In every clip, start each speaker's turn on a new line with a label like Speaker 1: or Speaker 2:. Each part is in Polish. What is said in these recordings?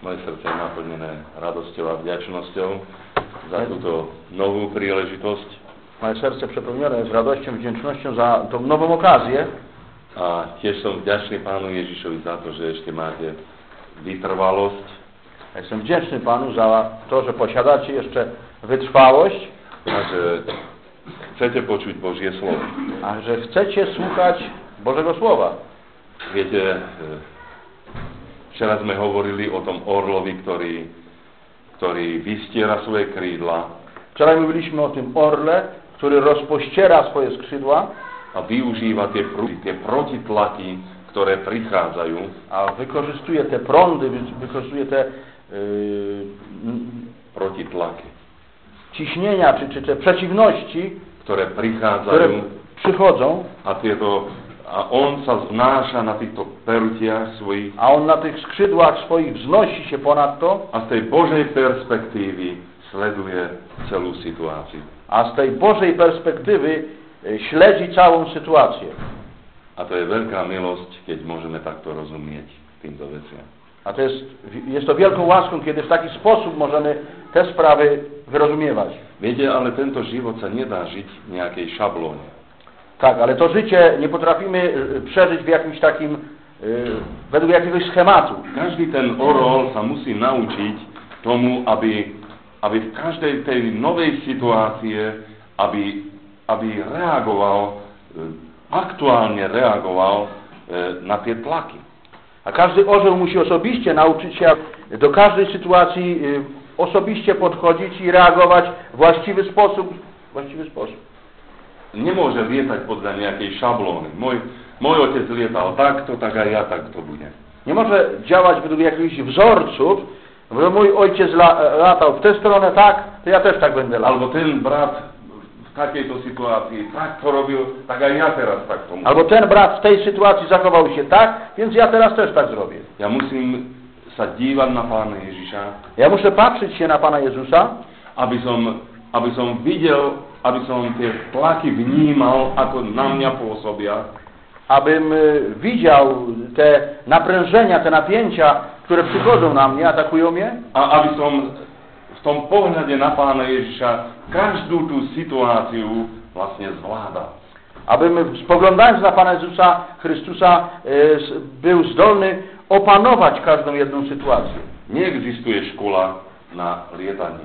Speaker 1: Moje srdce je naplnené radosťou a wdzięcznością za túto novú príležitosť.
Speaker 2: Moje serce przepełnione jest radością, wdzięcznością za tą nową okazję.
Speaker 1: A tiež som vďačný Pánu Ježišovi za to, že ešte máte vytrvalosť.
Speaker 2: Ja jestem wdzięczny Panu za to, że posiadacie jeszcze wytrwałość.
Speaker 1: A že chcete počuť Božie slovo.
Speaker 2: A że chcecie słuchać Bożego Słowa.
Speaker 1: Viete, včera sme hovorili o tom orlovi, ktorý vystiera svoje krídla.
Speaker 2: Wczoraj mówiliśmy o tym orle, który rozpościera swoje skrzydła
Speaker 1: a využíva tie protitlaky, ktoré prichádzajú.
Speaker 2: A wykorzystuje te prądy, wykorzystuje te
Speaker 1: protitlaky.
Speaker 2: Ciśnienia, czy te przeciwności,
Speaker 1: które
Speaker 2: przychodzą.
Speaker 1: A on sa znáša na týchto perutiach svojich.
Speaker 2: A on na tych skrzydłach swoich wznosi się ponad to.
Speaker 1: A z tej Bożej perspektívy sleduje celú situáciu.
Speaker 2: A z tej Bożej perspektywy śledzi całą sytuację.
Speaker 1: A to je wielka miłość, kiedy możemy tak to rozumieć týmto veciam.
Speaker 2: A to jest to wielką łaską, kiedy w taki sposób możemy te sprawy wyrozumiewać.
Speaker 1: Wiecie, ale tento život sa nedá žiť v nejakej šablóne.
Speaker 2: Tak, ale to życie nie potrafimy przeżyć w jakimś takim, według jakiegoś schematu.
Speaker 1: Každý ten orol sa musí naučiť tomu, aby v každej tej novej situácie, aby reagoval, aktualnie reagował na te tlaki.
Speaker 2: A każdy orzeł musi osobiście nauczyć się do każdej sytuacji osobiście podchodzić i reagować w właściwy sposób.
Speaker 1: Nie może lietać podľa nejakej szablony. Mój ojciec lietal takto, tak aj ja takto budem.
Speaker 2: Nie może działać według jakichś wzorców. Mój ojciec latał w tę stronę tak, to ja też tak będę latał.
Speaker 1: Albo ten brat w takiejto sytuacji tak to robił, tak aj ja teraz tak to muszę.
Speaker 2: Albo ten brat w tej sytuacji zachował się tak, więc ja teraz też tak zrobię.
Speaker 1: Ja musím sa dívať na Pána Ježiša.
Speaker 2: Ja muszę patrzeć się na Pana Jezusa,
Speaker 1: aby som videl, aby som tie tlaky vnímal, ako na mňa pôsobia.
Speaker 2: Abym widział te naprężenia, te napięcia, które przychodzą na mnie, atakują mnie.
Speaker 1: A aby som v tom pohľade na Pána Ježiša každú tú situáciu vlastne zvládal.
Speaker 2: Abym spoglądając na Pana Jezusa Chrystusa był zdolny opanować każdą jedną sytuację.
Speaker 1: Nie existuje szkoła na lietanie.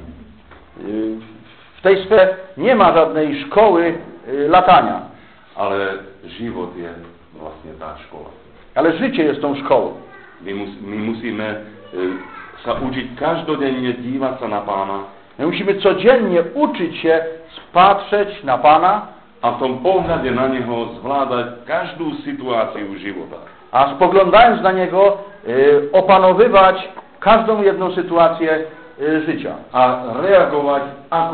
Speaker 2: W tej sferze nie ma żadnej szkoły latania.
Speaker 1: Ale život je vlastne tá škola.
Speaker 2: Ale życie jest tą szkołą.
Speaker 1: My musíme sa učiť každodenne dívať sa na Pána.
Speaker 2: My musimy codziennie uczyć się patrzeć na Pana.
Speaker 1: A w tom pohľade na Neho zvládať každú situáciu života.
Speaker 2: A spoglądając na Niego opanowywać każdą jedną sytuację życia.
Speaker 1: A reagować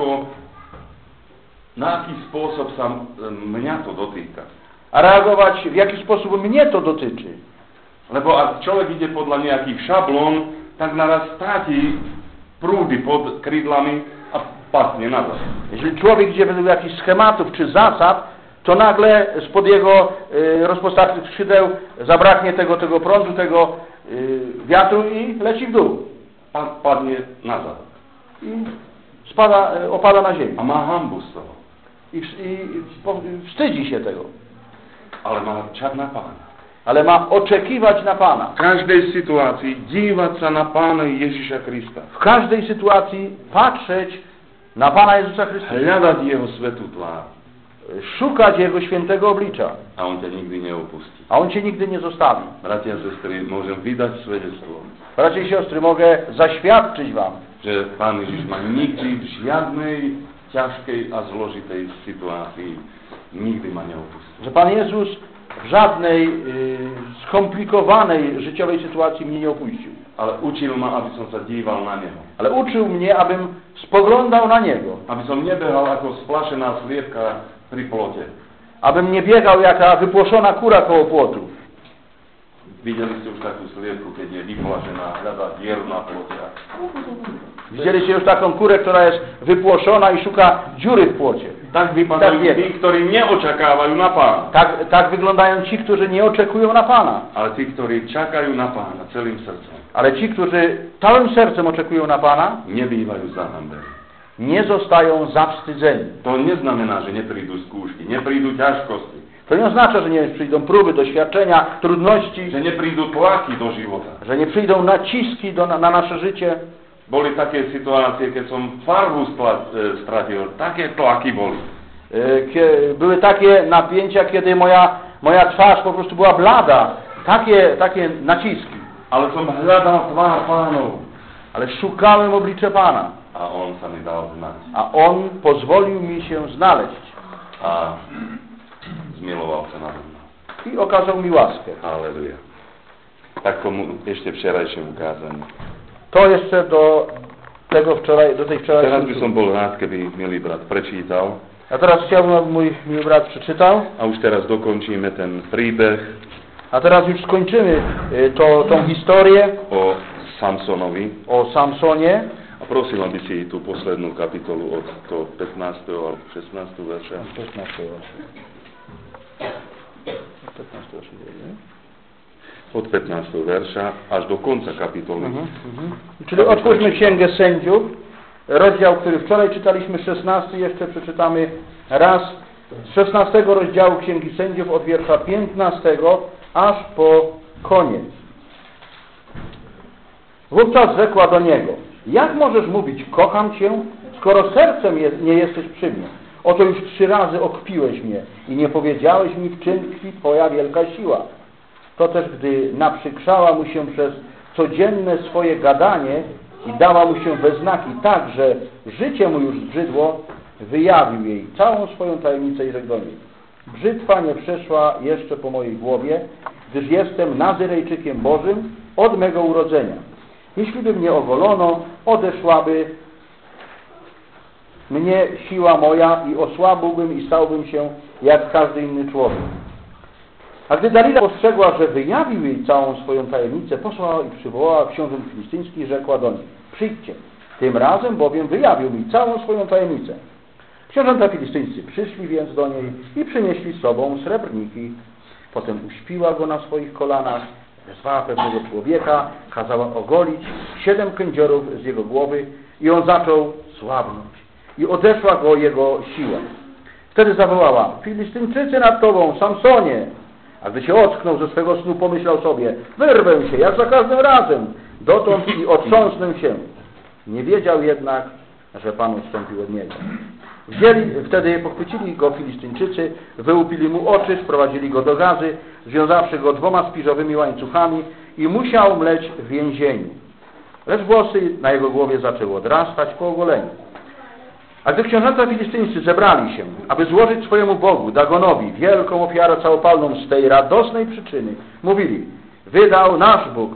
Speaker 1: na jaki sposób sa mňa to dotýka.
Speaker 2: A reagować w jaki sposób mnie to dotyczy.
Speaker 1: Lebo ak človek ide podľa nejakých šablón, tak naraz stráti prúdy pod krídlami a pasnie nazad.
Speaker 2: Jeśli człowiek idzie według jakichś schematów czy zasad, to nagle spod jego rozpostartych skrzydeł zabraknie tego prądu, tego wiatru i leci w dół.
Speaker 1: Padnie nazad.
Speaker 2: I opada na ziemię.
Speaker 1: A ma hanbu z toho.
Speaker 2: I wstydzi się tego.
Speaker 1: Ale ma čakať na Pána.
Speaker 2: Ale ma oczekiwać na Pana.
Speaker 1: W każdej sytuacji dívať sa na Pána Ježiša Krista.
Speaker 2: W każdej sytuacji patrzeć na Pana Jezusa Chrystusa.
Speaker 1: Hľadať Jeho svätú tvár.
Speaker 2: Szukać Jego świętego oblicza.
Speaker 1: A On ťa nikdy neopustí.
Speaker 2: A On cię nigdy nie zostawi.
Speaker 1: Bratia a sestry, môžem vydať svedectwo.
Speaker 2: Bracia i siostry, mogę zaświadczyć wam,
Speaker 1: že Pán Ježiš ma nikdy v žiadnej ťažkej a zložitej sytuácii nikdy ma neopustí.
Speaker 2: Że Pan Jezus w żadnej skomplikowanej życiowej sytuacji mnie nie opuścił.
Speaker 1: Ale učil ma, aby som sa díval na Neho.
Speaker 2: Ale uczył mnie, abym spoglądał na Niego.
Speaker 1: Aby som nebehal ako splašená sliepka pri plote.
Speaker 2: Abym nie biegał jaka wypłoszona kura koło płotu.
Speaker 1: Videli ste už takú sliepku, keď je vyplašená, hľadá dieru na plote.
Speaker 2: Widzieliście już taką kurę, która jest wypłoszona i szuka dziury w płocie.
Speaker 1: Tak wypadają
Speaker 2: Tak
Speaker 1: ci, którzy nie oczekują na Pana.
Speaker 2: Tak wyglądają ci, którzy nie oczekują na Pana.
Speaker 1: Ale ci, którzy czekają na Pana całym sercem,
Speaker 2: Ale ci, którzy całym sercem oczekują na Pana,
Speaker 1: nie bywają zahańbieni.
Speaker 2: nie zostają zawstydzeni.
Speaker 1: To nie znamená, że nie przyjdą skúšky, nie przyjdą ťažkosti,
Speaker 2: To nie oznacza, że nie przyjdą próby, doświadczenia, trudności,
Speaker 1: że nie przyjdą tlaky do života.
Speaker 2: że nie przyjdą naciski na nasze życie.
Speaker 1: Boli také situácie, keď som farbu stratil, také tlaky boli.
Speaker 2: Były takie napięcia, kiedy moja twarz po prostu była blada. Takie naciski.
Speaker 1: Ale som hľadal tvár Pánov.
Speaker 2: Ale szukałem oblicze Pana.
Speaker 1: A On sa mi dal znať.
Speaker 2: A On pozwolił mi się znaleźć.
Speaker 1: A zmiloval sa nade mnou.
Speaker 2: I okazał mi łaskę.
Speaker 1: Halleluja. Tak tomu ešte včerajšiemu kázaniu.
Speaker 2: To jeszcze do tej
Speaker 1: Teraz
Speaker 2: wczorajszej.
Speaker 1: by som bol rád, keby milý brat prečítal.
Speaker 2: A teraz chciałbym, aby mój miły brat przeczytał.
Speaker 1: A už teraz dokončíme ten príbeh
Speaker 2: A teraz już skończymy tą historię
Speaker 1: o Samsonovi.
Speaker 2: o Samsonie.
Speaker 1: A prosím, aby si tú poslednú kapitolu od toho 15. alebo 16. verša.
Speaker 2: 15
Speaker 1: Od 15. verša až do końca kapitoly.
Speaker 2: Czyli otwórzmy Księgę Sędziów, rozdział, który wczoraj czytaliśmy, 16, jeszcze przeczytamy raz, z 16 rozdziału Księgi Sędziów, od wiersza 15 aż po koniec. Wówczas rzekła do niego: jak możesz mówić, kocham cię, skoro sercem nie jesteś przy mnie? Oto już 3 razy okpiłeś mnie i nie powiedziałeś mi, w czym tkwi twoja wielka siła. To też, gdy naprzykrzała mu się przez codzienne swoje gadanie i dała mu się we znaki tak, że życie mu już zbrzydło, wyjawił jej całą swoją tajemnicę i rzekł do niej: brzytwa nie przeszła jeszcze po mojej głowie, gdyż jestem Nazyrejczykiem Bożym od mego urodzenia. Jeśli by mnie ogolono, odeszłaby mnie siła moja i osłabłbym i stałbym się jak każdy inny człowiek. A gdy Dalila postrzegła, że wyjawił jej całą swoją tajemnicę, posłała i przywołała książąt filistyńskich i rzekła do nich: przyjdźcie, tym razem bowiem wyjawił mi całą swoją tajemnicę. Książęta filistyńscy przyszli więc do niej i przynieśli z sobą srebrniki. Potem uśpiła go na swoich kolanach, wezwała pewnego człowieka, kazała ogolić 7 kędziorów z jego głowy i on zaczął słabnąć. I odeszła go jego siła. Wtedy zawołała: Filistyńczycy nad tobą, Samsonie! A gdy się ocknął ze swego snu, pomyślał sobie: wyrwę się, jak za każdym razem, dotąd i otrząsnę się. Nie wiedział jednak, że Pan odstąpił od niego. Wtedy pochwycili go Filistyńczycy, wyłupili mu oczy, sprowadzili go do Gazy, związawszy go 2 spiżowymi łańcuchami i musiał mleć w więzieniu. Lecz włosy na jego głowie zaczęły odrastać po ogoleniu. A gdy książęta filistyńscy zebrali się, aby złożyć swojemu Bogu, Dagonowi, wielką ofiarę całopalną z tej radosnej przyczyny, mówili: wydał nasz Bóg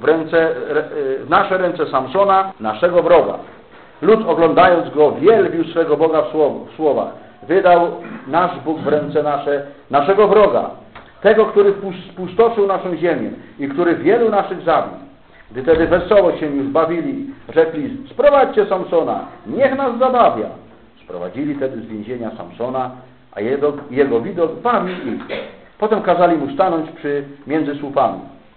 Speaker 2: w nasze ręce Samsona, naszego wroga. Lud, oglądając go, wielbił swego Boga w słowach: wydał nasz Bóg w ręce naszego wroga, tego, który spustoszył naszą ziemię i który wielu naszych zabił. Gdy tedy wesoło się już bawili, rzekli: sprowadźcie Samsona, niech nas zabawia. Sprowadzili tedy z więzienia Samsona, a jego widok bawił ich. Potem kazali mu stanąć między słupami.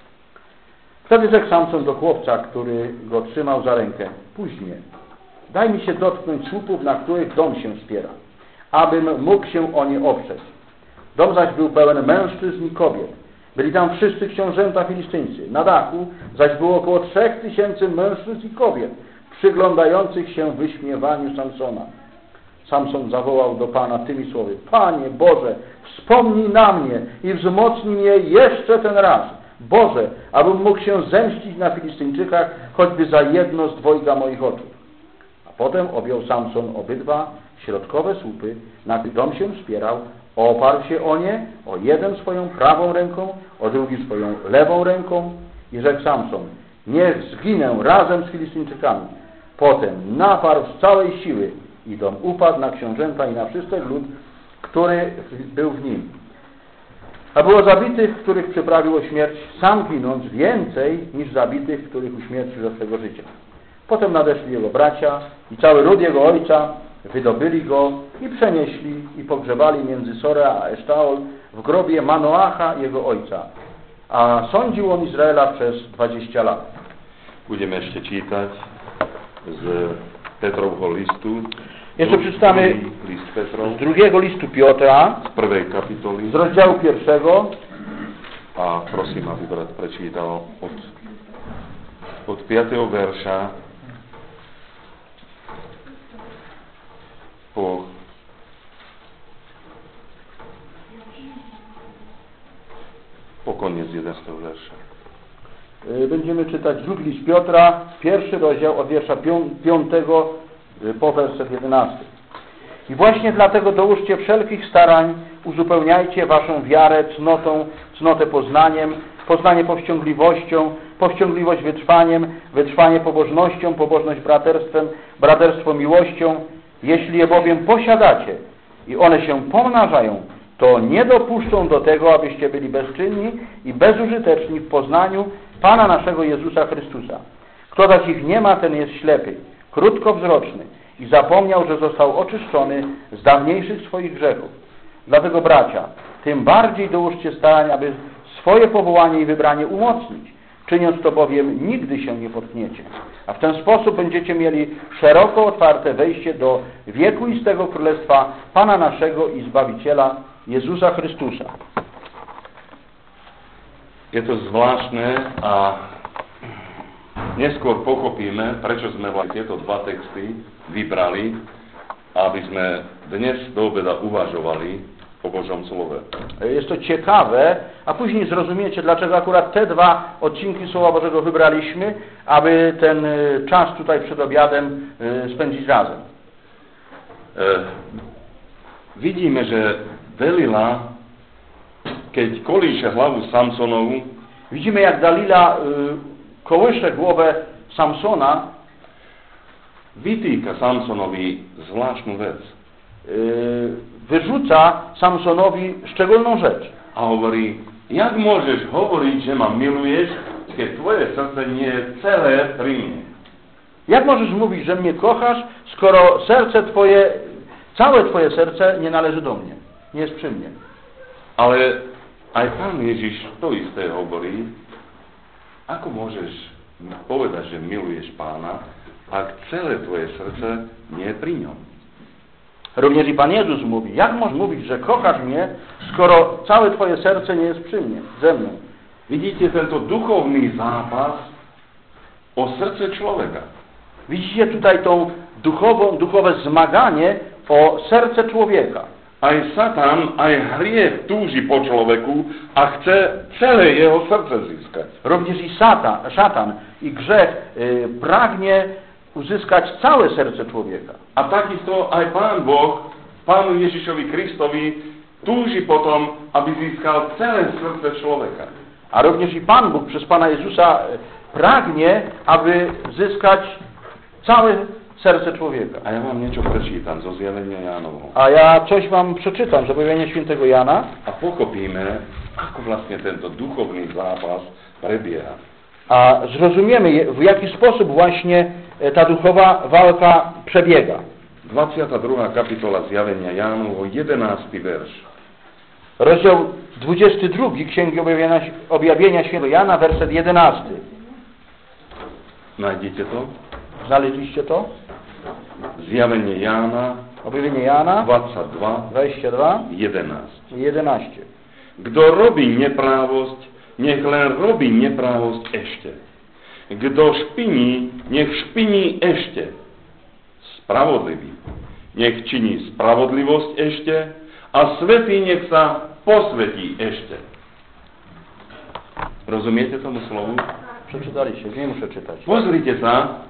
Speaker 2: Wtedy rzekł Samson do chłopca, który go trzymał za rękę: puść mnie, daj mi się dotknąć słupów, na których dom się wspiera, abym mógł się o nie oprzeć. Dom zaś był pełen mężczyzn i kobiet. Byli tam wszyscy książęta filistyńscy. Na dachu zaś było około 3000 mężczyzn i kobiet, przyglądających się wyśmiewaniu Samsona. Samson zawołał do Pana tymi słowy: Panie Boże, wspomnij na mnie i wzmocnij mnie jeszcze ten raz. Boże, abym mógł się zemścić na Filistyńczykach, choćby za jedno z 2 moich oczu. A potem objął Samson obydwa środkowe słupy, na których dom się wspierał, oparł się o nie, o jeden swoją prawą ręką, o drugi swoją lewą ręką i rzekł Samson: niech zginę razem z Filistyńczykami. Potem naparł z całej siły i dom upadł na książęta i na wszystek lud, który był w nim. A było zabitych, których przyprawił o śmierć, sam ginąc, więcej niż zabitych, których uśmiercił za swego życia. Potem nadeszli jego bracia i cały ród jego ojca, wydobyli go i przenieśli i pogrzebali między Sorę a Esztaol w grobie Manoacha, jego ojca. A sądził on Izraela przez 20 lat.
Speaker 1: Budeme ešte čítať z Petrovho listu.
Speaker 2: Jeszcze przeczytamy
Speaker 1: List Petrov,
Speaker 2: z drugiego listu Piotra,
Speaker 1: z prvej kapitoly.
Speaker 2: z rozdziału 1.
Speaker 1: A prosím, aby brat prečítal od 5. verša po koniec 11 wiersza.
Speaker 2: Będziemy czytać drugi list Piotra, 1. rozdział od wiersza 5 po werset 11. I właśnie dlatego dołóżcie wszelkich starań, uzupełniajcie waszą wiarę cnotę poznaniem, poznanie powściągliwością, powściągliwość wytrwaniem, wytrwanie pobożnością, pobożność braterstwem, braterstwo miłością. Jeśli je bowiem posiadacie i one się pomnażają, to nie dopuszczą do tego, abyście byli bezczynni i bezużyteczni w poznaniu Pana naszego Jezusa Chrystusa. Kto zaś ich nie ma, ten jest ślepy, krótkowzroczny i zapomniał, że został oczyszczony z dawniejszych swoich grzechów. Dlatego, bracia, tym bardziej dołóżcie starań, aby swoje powołanie i wybranie umocnić. Czyniąc to bowiem, nigdy się nie potkniecie. A w ten sposób będziecie mieli szeroko otwarte wejście do wiekuistego Królestwa Pana naszego i Zbawiciela Jezusa Chrystusa.
Speaker 1: Je to zvláštne a neskôr pochopíme, prečo sme tieto dva texty vybrali, aby sme dnes do obeda uvažovali o Božom Slove.
Speaker 2: Jest to ciekawe, a później zrozumiecie, dlaczego akurat te dwa odcinki Słowa Bożego wybraliśmy, aby ten czas tutaj przed obiadem spędzić razem.
Speaker 1: Vidíme, že Delila, keď kolíše hlavu Samsonovu,
Speaker 2: widzimy, jak Dalila kołysze głowę Samsona,
Speaker 1: vytýka Samsonovi zvláštnu vec.
Speaker 2: Wyrzuca Samsonowi szczególną rzecz.
Speaker 1: A hovorí, jak môžeš hovoriť, že ma miluješ, keď tvoje srdce nie je celé pri mne?
Speaker 2: Jak możesz mówić, że mnie kochasz, skoro serce twoje, całe twoje serce nie należy do mnie, nie jest przy mnie?
Speaker 1: Ale aj Pán Ježiš to isté hovorí, ako môžeš povedať, že miluješ Pána, ak celé tvoje srdce nie je pri ňom?
Speaker 2: Również i Pan Jezus mówi, jak możesz mówić, że kochasz mnie, skoro całe twoje serce nie jest przy mnie, ze mną?
Speaker 1: Vidíte tento duchovný zápas o srdce človeka.
Speaker 2: Widzicie tutaj tą duchowe zmaganie o serce człowieka.
Speaker 1: Aj Satan, aj hriech túži po človeku a chce celé jeho srdce získať.
Speaker 2: Również i szatan i grzech pragnie uzyskać całe serce człowieka.
Speaker 1: A takisto aj Pán Boh, Pánu Ježišovi Kristovi, túži potom, aby získal celé srdce človeka.
Speaker 2: A również i Pan Bóg przez Pana Jezusa pragnie, aby zyskać całe serce człowieka.
Speaker 1: A ja vám niečo prečítam zo Zjavenia Jánovho.
Speaker 2: A ja coś wam przeczytam z objawienia świętego Jana.
Speaker 1: A pochopíme, ako vlastne tento duchovný zápas prebieha.
Speaker 2: A zrozumiemy, w jaki sposób właśnie ta duchowa walka przebiega.
Speaker 1: 22. kapitola Zjavenia Jánovho, 11. verš.
Speaker 2: Rozdział 22 Księgi Objawienia Świętego Jana, werset 11.
Speaker 1: Nájdete to?
Speaker 2: Znaleźliście to?
Speaker 1: Zjavenie Jána,
Speaker 2: Objawienie Jana
Speaker 1: 22,
Speaker 2: 11.
Speaker 1: 11. Kto robí neprávosť, nech len robí neprávosť ešte. Kto špiní, nech špiní ešte. Spravodlivý, nech činí spravodlivosť ešte a svätý nech sa posvetí ešte. Rozumiete tomu slovu?
Speaker 2: Przeczytaliście, nie muszę czytać.
Speaker 1: Pozrite sa,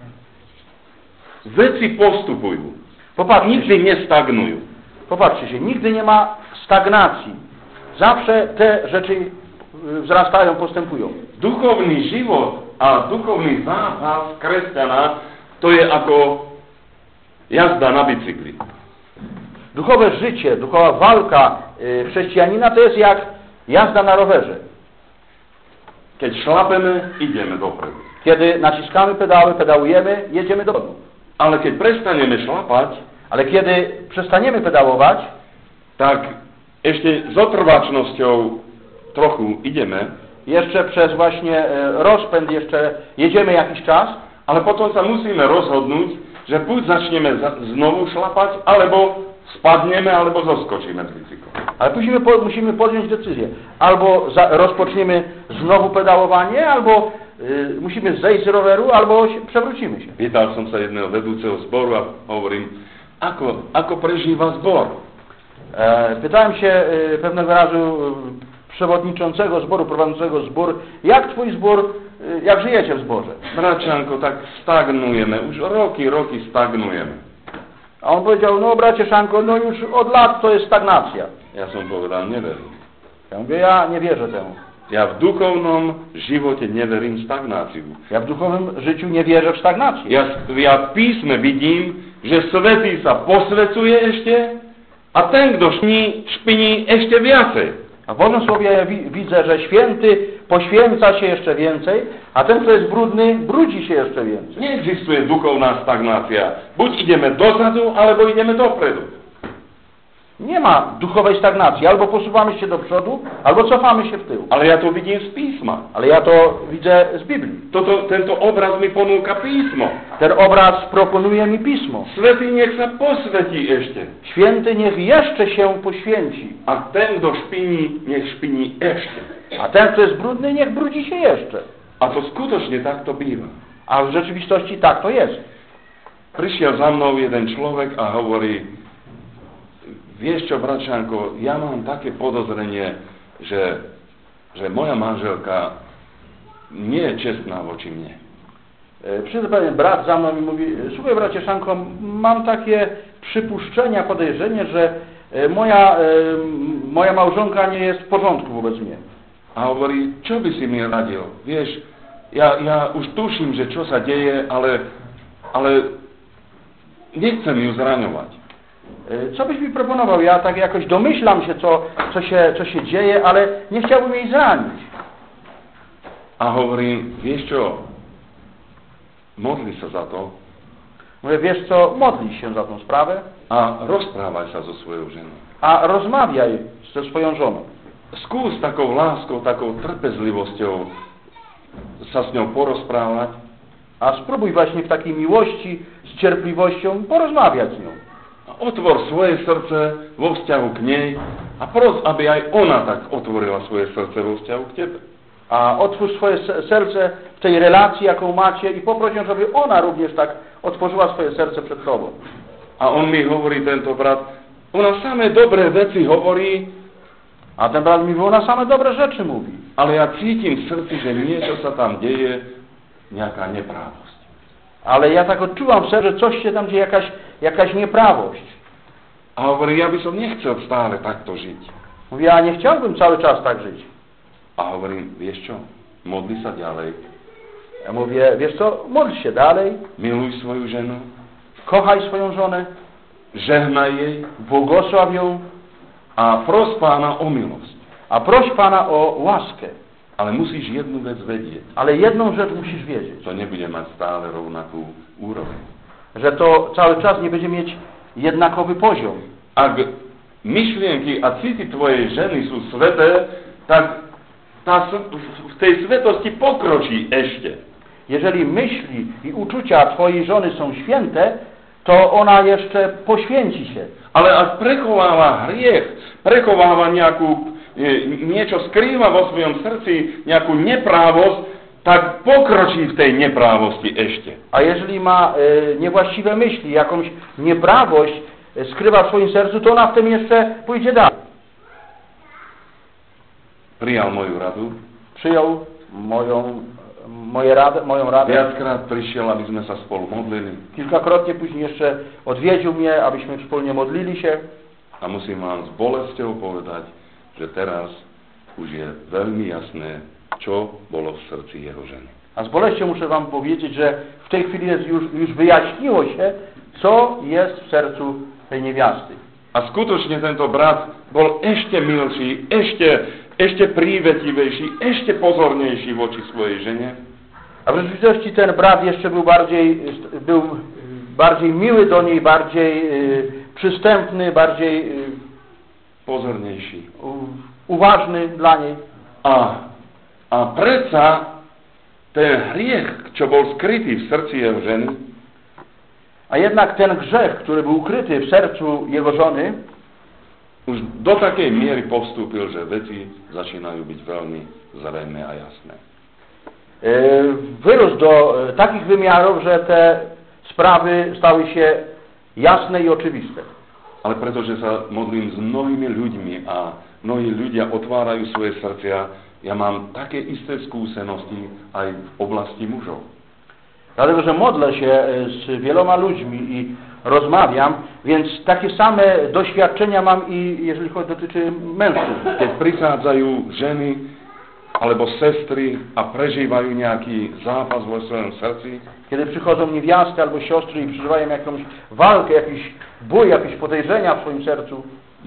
Speaker 1: veci postupujú.
Speaker 2: Popatrzcie
Speaker 1: Nigdy nestagnujú.
Speaker 2: Popatrzcie się, nigdy nie ma stagnacji. Zawsze te rzeczy wzrastają, postępują.
Speaker 1: Duchovný život a duchovný zápas kresťana to je ako jazda na bicykli.
Speaker 2: Duchowe życie, duchowa walka chrześcijanina to jest jak jazda na rowerze.
Speaker 1: Keď šlapeme, ideme dopredu.
Speaker 2: Kiedy naciskamy pedały, pedałujemy, jedziemy do przodu.
Speaker 1: Ale keď prestaneme šlapať,
Speaker 2: Ale kiedy przestaniemy pedałować,
Speaker 1: tak ešte s otrvačnosťou trochu ideme,
Speaker 2: jeszcze przez właśnie rozpęd jeszcze jedziemy jakiś czas,
Speaker 1: ale potom sa musíme rozhodnúť, že buď začneme znovu šlapať, alebo spadneme, alebo zoskočíme z bicykla.
Speaker 2: ale musimy podjąć decyzję. Albo rozpoczniemy znowu pedałowanie, albo musimy zejść z roweru, albo przewrócimy się.
Speaker 1: Pýtal som sa jedného vedúceho zboru a hovorím, ako prežíva zbor?
Speaker 2: Pytałem się pewnego razu przewodniczącego zboru, prowadzącego zbór, jak twój zbór, jak żyjecie w zborze?
Speaker 1: Bračanko, tak stagnujeme, už roky stagnujeme.
Speaker 2: A on powiedział, no bracie Szanko, no już od lat to jest stagnacja.
Speaker 1: Ja som povedal, neverím.
Speaker 2: Ja mówię, ja nie wierzę temu.
Speaker 1: Ja v duchovnom živote neverím v stagnáciu.
Speaker 2: Ja w duchowym życiu nie wierzę w stagnację.
Speaker 1: Ja v písme vidím, že svätý sa posvecuje ešte a ten, kto špiní ešte viacej.
Speaker 2: A w Bożym Słowie ja widzę, że święty poświęca się jeszcze więcej, a ten, kto jest brudny, brudzi się jeszcze więcej.
Speaker 1: Neexistuje duchovná stagnácia. Buď ideme dozadu, alebo ideme dopredu.
Speaker 2: Nie ma duchowej stagnacji. Albo posuwamy się do przodu, albo cofamy się w tył.
Speaker 1: Ale ja to vidím z písma.
Speaker 2: Ale ja to widzę z Biblii.
Speaker 1: Tento obraz mi ponúka písmo.
Speaker 2: Ten obraz proponuje mi Pismo.
Speaker 1: Svätý nech sa posvetí ešte.
Speaker 2: Święty niech jeszcze się poświęci.
Speaker 1: A ten, kto špiní, nech špiní ešte.
Speaker 2: A ten, kto jest brudny, niech brudzi się jeszcze.
Speaker 1: A to skutočne takto býva.
Speaker 2: A w rzeczywistości tak to jest.
Speaker 1: Prišiel za mnou jeden človek a hovorí, vieš čo, bračanko, ja mám také podozrenie, že moja manželka nie je čestná voči mne.
Speaker 2: Przyszedł pewien brat za mną i mówi, słuchaj bracie Szanko, mam takie przypuszczenia, podejrzenie, że moja małżonka nie jest w porządku wobec mnie.
Speaker 1: A hovorí, čo by si mi radil? Vieš, ja už tuším, že čo sa deje, ale nechcem ju zraňovať.
Speaker 2: Co byś mi proponował? Ja tak jakoś domyślam się, co się dzieje, ale nie chciałbym jej zranić.
Speaker 1: A hovorím, vieš čo, modli sa za to.
Speaker 2: Mówię, wiesz co, modlisz się za tą sprawę.
Speaker 1: A rozprávaj sa so svojou ženou.
Speaker 2: A rozmawiaj ze swoją żoną.
Speaker 1: Skús takou láskou, takou trpezlivosťou sa s ňou porozprávať.
Speaker 2: A spróbuj właśnie w takiej miłości, z cierpliwością porozmawiać z nią.
Speaker 1: Otvor svoje srdce vo vzťahu k nej a pros, aby aj ona tak otvorila svoje srdce vo vzťahu k tebe.
Speaker 2: A otwórz swoje serce w tej relacji, jaką macie i poproś ją, żeby ona również tak otworzyła swoje serce przed tobą.
Speaker 1: A on mi hovorí, tento brat, ona samé dobré veci hovorí,
Speaker 2: a ten brat mi mówi, ona same dobre rzeczy mówi.
Speaker 1: Ale ja cítim v srdci, že niečo sa tam deje, nejaká neprávosť.
Speaker 2: Ale ja tak odczuwam w sercu, że coś się tam dzieje, jakaś nieprawość.
Speaker 1: A hovorí, ja by som nechcel stále takto žiť.
Speaker 2: Mówi, ja nie chciałbym cały czas tak żyć.
Speaker 1: A hovorím, vieš čo, modli sa ďalej.
Speaker 2: Ja mówię, wiesz co, modl się dalej.
Speaker 1: Miluj svoju ženu.
Speaker 2: Kochaj swoją żonę.
Speaker 1: Žehnaj jej.
Speaker 2: Błogosław ją.
Speaker 1: A pros Pána o milosť.
Speaker 2: A proś Pana o łaskę.
Speaker 1: Ale musíš jednu vec vedieť.
Speaker 2: Ale jedną rzecz musisz wiedzieć.
Speaker 1: To nebude mať stále rovnakú úroveň.
Speaker 2: Że to cały czas nie będzie mieć jednakowy poziom.
Speaker 1: Ak myšlienky a city tvojej ženy sú sveté, tak w tej svetosti pokročí ešte.
Speaker 2: Jeżeli myśli i uczucia twojej żony są święte, to ona jeszcze poświęci się.
Speaker 1: Ale ak prechováva hriech, prechováva niečo skrýva vo svojom srdci, nejakú neprávosť, tak pokročí v tej neprávosti ešte.
Speaker 2: A jeżeli ma niewłaściwe myśli, jakąś nieprawość skrywa w swoim sercu, to ona w tym jeszcze pójdzie dalej.
Speaker 1: Prijal moju radu.
Speaker 2: Przyjął moją radę.
Speaker 1: Viackrát prišiel, aby sme sa spolu modlili.
Speaker 2: Kilkakrotnie później jeszcze odwiedził mnie, abyśmy wspólnie modlili się.
Speaker 1: A musím vám s bolesťou povedať, že teraz už je veľmi jasné, čo bolo v srdci jeho ženy.
Speaker 2: A z boleścią muszę wam powiedzieć, że w tej chwili już wyjaśniło się, co jest w sercu tej niewiasty.
Speaker 1: A skutočne tento brat bol ešte milší, ešte prívetivejší, ešte pozornejší voči svojej žene.
Speaker 2: A w rzeczywistości ten brat jeszcze był bardziej miły do niej, bardziej przystępny, bardziej
Speaker 1: pozornejší.
Speaker 2: Uważny dla niej.
Speaker 1: A predsa ten hriech, čo bol skrytý v srdci jeho ženy,
Speaker 2: a jednak ten grzech, który był ukryty w sercu jego żony,
Speaker 1: už do takej miery postúpil, že veci začínajú byť veľmi zrejmé a jasné.
Speaker 2: Wyrósł do takich wymiarów, że te sprawy stały się jasne i oczywiste.
Speaker 1: Ale pretože sa modlím s mnohými ľuďmi a mnohí ľudia otvárajú svoje srdcia, ja mám také isté skúsenosti aj v oblasti mužov.
Speaker 2: Dlatego, że modlę się z wieloma ludźmi i rozmawiam, więc takie same doświadczenia mam i jeżeli dotyczy mężczyzn.
Speaker 1: Keď prichádzajú ženy alebo sestry a prežívajú nejaký zápas vo svojom srdci,
Speaker 2: kiedy przychodzą niewiasty albo siostry i przeżywają jakąś walkę, jakiś bój, jakieś podejrzenia w swoim sercu,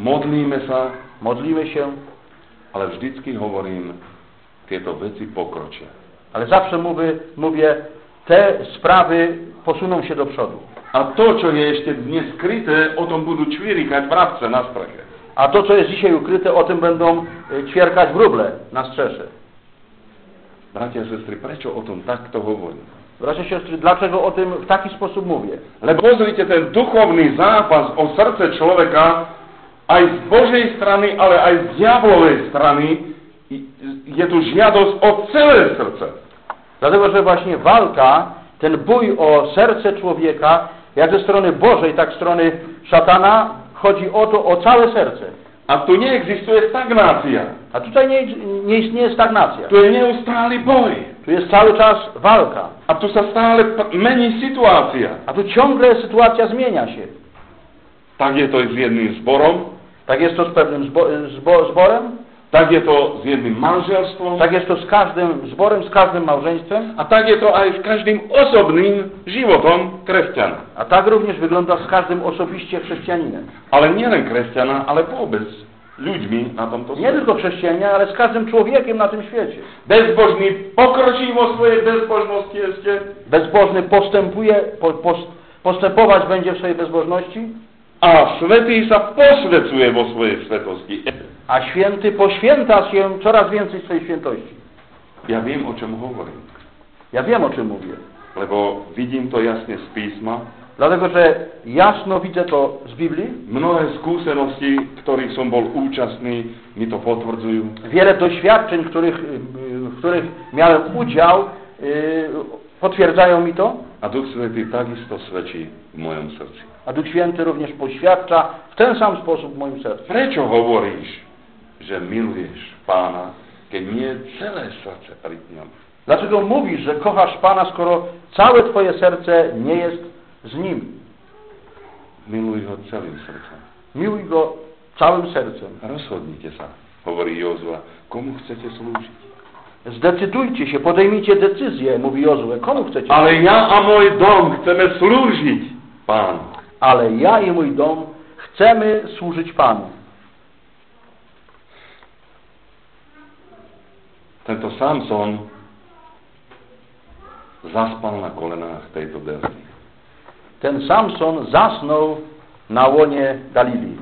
Speaker 2: modlimy się,
Speaker 1: ale vždycky hovorím, tieto veci pokročia.
Speaker 2: Ale zawsze mówię, te sprawy posuną się do przodu.
Speaker 1: A to, čo je ešte dnes skryté, o tom budú čvirikať vrabce na streche.
Speaker 2: A to, co jest dzisiaj ukryte, o tym będą ćwierkać wróble na strzesze.
Speaker 1: Bratia a sestry, prečo o tom takto hovorím?
Speaker 2: Bracia, siostry, dlaczego o tym w taki sposób mówię?
Speaker 1: Lebo pozrite, ten duchovný zápas o srdce človeka aj z Božej strany, ale aj z diablovej strany je tu žiadosť o celé srdce.
Speaker 2: Dlatego, że właśnie walka, ten bój o serce człowieka, jak ze strony Bożej, tak z strony szatana, chodzi o to, o całe serce.
Speaker 1: A tu neexistuje stagnácia.
Speaker 2: A tutaj nie istnieje stagnacja.
Speaker 1: Tu je neustály boj.
Speaker 2: Tu jest cały czas walka.
Speaker 1: A tu sa stále mení situácia.
Speaker 2: A tu ciągle sytuacja zmienia się.
Speaker 1: Tak je to z jedným zborom.
Speaker 2: Tak jest to z pewnym zborem.
Speaker 1: Tak je to z jedným manželstvom.
Speaker 2: Tak jest to z każdym zborem, z każdym małżeństwem.
Speaker 1: A tak je to aj s každým osobným životom kresťana.
Speaker 2: A tak również wygląda z każdym osobiście chrześcijaninem.
Speaker 1: Ale nielen kresťana, ale vôbec ľuďmi na tomto
Speaker 2: Nie tylko chrześcijanina, ale z każdym człowiekiem na tym świecie.
Speaker 1: Bezbožný pokročí vo svojej bezbožnosti ešte.
Speaker 2: Bezbożny postępować będzie w swojej bezbożności.
Speaker 1: A svätý sa posvecuje vo svojej svetosti.
Speaker 2: A święty poświęca się coraz więcej swojej świętości.
Speaker 1: Ja wiem, o czym hovorím.
Speaker 2: Ja wiem, o czym mówię.
Speaker 1: Lebo vidím to jasne z písma.
Speaker 2: Dlatego, że jasno widzę to z Biblii.
Speaker 1: Mnohé skúsenosti, ktorých som bol účastný, mi to potvrdzujú.
Speaker 2: Wiele doświadczeń, w których miałem udział, potwierdzają mi to.
Speaker 1: A Duch Svätý takisto svedčí v mojom srdci.
Speaker 2: A Duch Święty również poświadcza w ten sam sposób w moim sercu.
Speaker 1: Prečo hovoríš, že miluješ Pána, keď nie celé srdce pri ňom?
Speaker 2: Dlaczego mówisz, że kochasz Pana, skoro całe twoje serce nie jest z Nim?
Speaker 1: Miluj ho celým srdcom.
Speaker 2: Miłuj Go całym sercem.
Speaker 1: Rozhodnite sa, hovorí Jozua, komu chcete slúžiť?
Speaker 2: Zdecydujcie się, podejmijcie decyzję, mówi Jozue, komu chcecie?
Speaker 1: Ale ja a môj dom chceme slúžiť Pánu.
Speaker 2: Ale ja i mój dom chcemy służyć Panu.
Speaker 1: Tento Samson zaspal na kolenách tejto Delily.
Speaker 2: Ten Samson zasnął na łonie Galilii.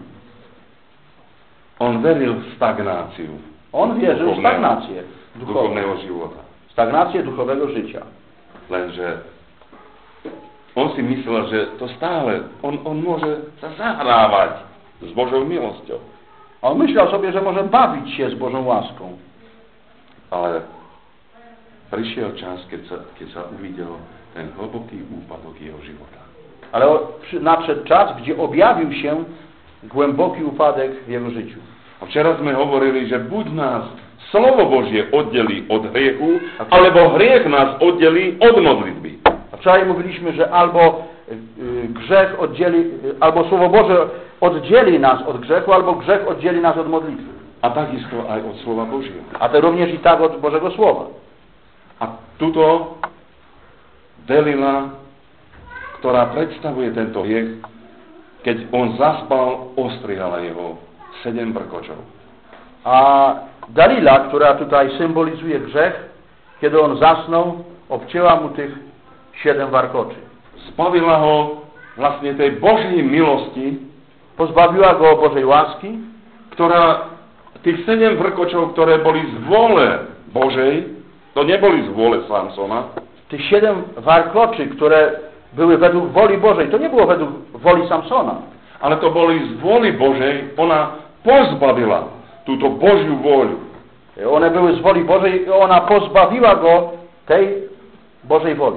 Speaker 1: On veril w stagnáciu.
Speaker 2: On wierzył w stagnację
Speaker 1: duchovného života.
Speaker 2: Stagnację duchowego życia.
Speaker 1: Lenže on si myslel, že to stále, on môže sa zahrávať s Božou milosťou.
Speaker 2: On myślał sobie, że może bawić się z Bożą łaską.
Speaker 1: Ale prišiel čas, keď sa uvidel ten hlboký úpadok jeho života.
Speaker 2: Ale nadszedł czas, gdzie objawił się głęboki upadek w jego życiu.
Speaker 1: A včera sme hovorili, že buď nás slovo Božie oddelí od hriechu, alebo hriech nás oddelí od modlitby.
Speaker 2: A wczoraj mówiliśmy, że albo grzech oddzieli, albo Słowo Boże oddzieli nas od grzechu, albo grzech oddzieli nas od modlitwy.
Speaker 1: A takisto aj od Słowa Božieho.
Speaker 2: A to również i tak od Bożego Słowa.
Speaker 1: A tuto Delila, ktorá predstavuje tento hriech, keď on zaspal, ostrihala jeho 7 brkočov.
Speaker 2: A Dalila, która tutaj symbolizuje grzech, kiedy on zasnął, obcięła mu tych 7 warkoczy.
Speaker 1: Zbavila ho vlastne tej Božej milosti,
Speaker 2: Pozbawiła go Bożej łaski,
Speaker 1: ktorá tých 7 vrkočov, ktoré boli z vôle Božej, to neboli z vôle Samsona,
Speaker 2: tych 7 warkoczy, które były według woli Bożej, to nie było według woli Samsona,
Speaker 1: ale to boli z vôly Božej, ona pozbavila túto Božiu vôľu.
Speaker 2: one były z woli Bożej i ona pozbawiła go tej Bożej woli.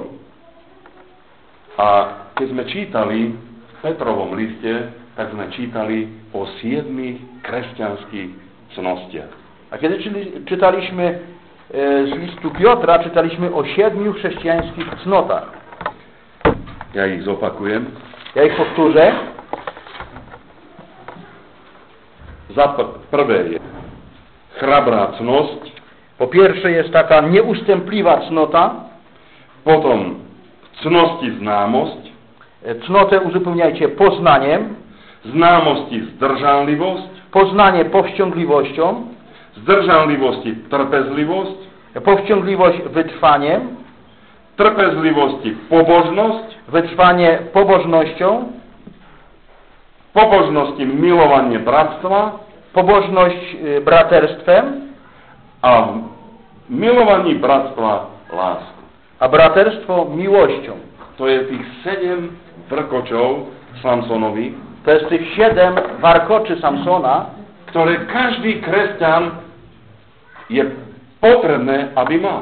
Speaker 1: A keď sme čítali v Petrovom liste, tak sme čítali o 7 kresťanských cnostiach.
Speaker 2: A kiedy czytaliśmy z listu Piotra, czytaliśmy o 7 chrześcijańskich cnotach.
Speaker 1: Ja ich zopakujem.
Speaker 2: Ja ich powtórzę.
Speaker 1: Prvé je chrabrá cnosť,
Speaker 2: Po pierwsze jest taka nieustępliwa cnota.
Speaker 1: potom cnosti známosť,
Speaker 2: Cnotę uzupełniajcie poznaniem,
Speaker 1: známosti zdržanlivosť,
Speaker 2: poznanie powściągliwością,
Speaker 1: zdržanlivosti trpezlivosť,
Speaker 2: powściągliwość wytrwaniem,
Speaker 1: trpezlivosti pobožnosť,
Speaker 2: wytrwanie pobożnością,
Speaker 1: pobožnosti milovanie bratstva
Speaker 2: pobożność braterstwem,
Speaker 1: a v milovaní bratstva lásku.
Speaker 2: a braterstwo miłością.
Speaker 1: To je tých 7 vrkočov Samsonových,
Speaker 2: To jest tych 7 warkoczy Samsona,
Speaker 1: ktoré každý kresťan je potrebné, aby mal.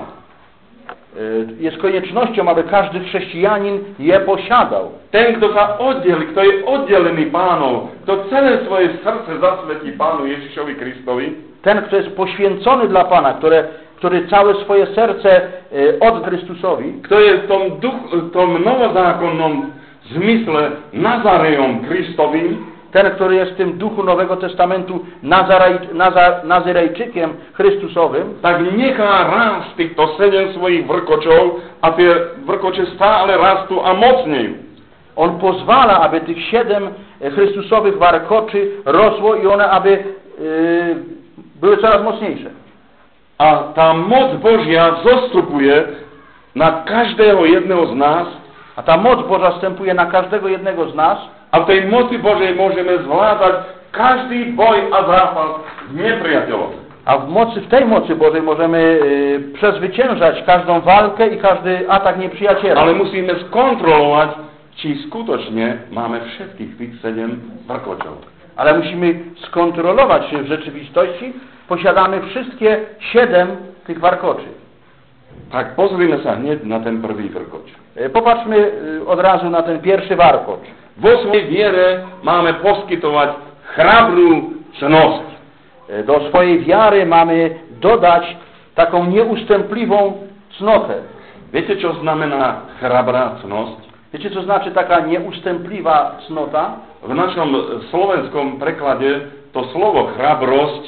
Speaker 2: Jest koniecznością, aby każdy chrześcijanin je posiadał.
Speaker 1: Ten, kto sa oddeli, kto je oddelený Pánov, kto celé svoje srdce zasvetí Pánu Ježišovi Kristovi,
Speaker 2: Ten, kto jest poświęcony dla Pana, który całe swoje serce od Chrystusowi,
Speaker 1: kto je v tom novozákonnom zmysle Nazarejom Kristovým,
Speaker 2: ten, który jest w tym duchu Nowego Testamentu Nazyrejczykiem Chrystusowym,
Speaker 1: tak nechá rásť týchto 7 svojich vrkočov a tie vrkoče stále rastú a mocnejú.
Speaker 2: on pozwala, aby tych 7 Chrystusowych warkoczy rosło i one aby były coraz mocniejsze.
Speaker 1: A tá moc Božia zostupuje na každého jedného z nás
Speaker 2: A ta moc Boża wstępuje na każdego jednego z nas,
Speaker 1: a v tej moci Božej môžeme zvládať každý boj a zápas s nepriateľom.
Speaker 2: a w tej mocy Bożej możemy przezwyciężać każdą walkę i każdy atak nieprzyjaciela.
Speaker 1: Ale musíme skontrolovať, či skutočne máme všetkých tých 7 vrkočov.
Speaker 2: Ale musimy skontrolować, czy w rzeczywistości posiadamy wszystkie 7 tych warkoczy.
Speaker 1: Tak pozrime sa hneď na ten prvý vrkoč.
Speaker 2: Popatrzmy od razu na ten pierwszy warkocz.
Speaker 1: Vo svojej viere máme poskytovať chrabrú cnosť.
Speaker 2: Do swojej wiary mamy dodać taką nieustępliwą cnotę.
Speaker 1: Viete, čo znamená chrabrá cnosť?
Speaker 2: Wiecie, co znaczy taka nieustępliwa cnota?
Speaker 1: V našom slovenskom preklade to slovo chrabrosť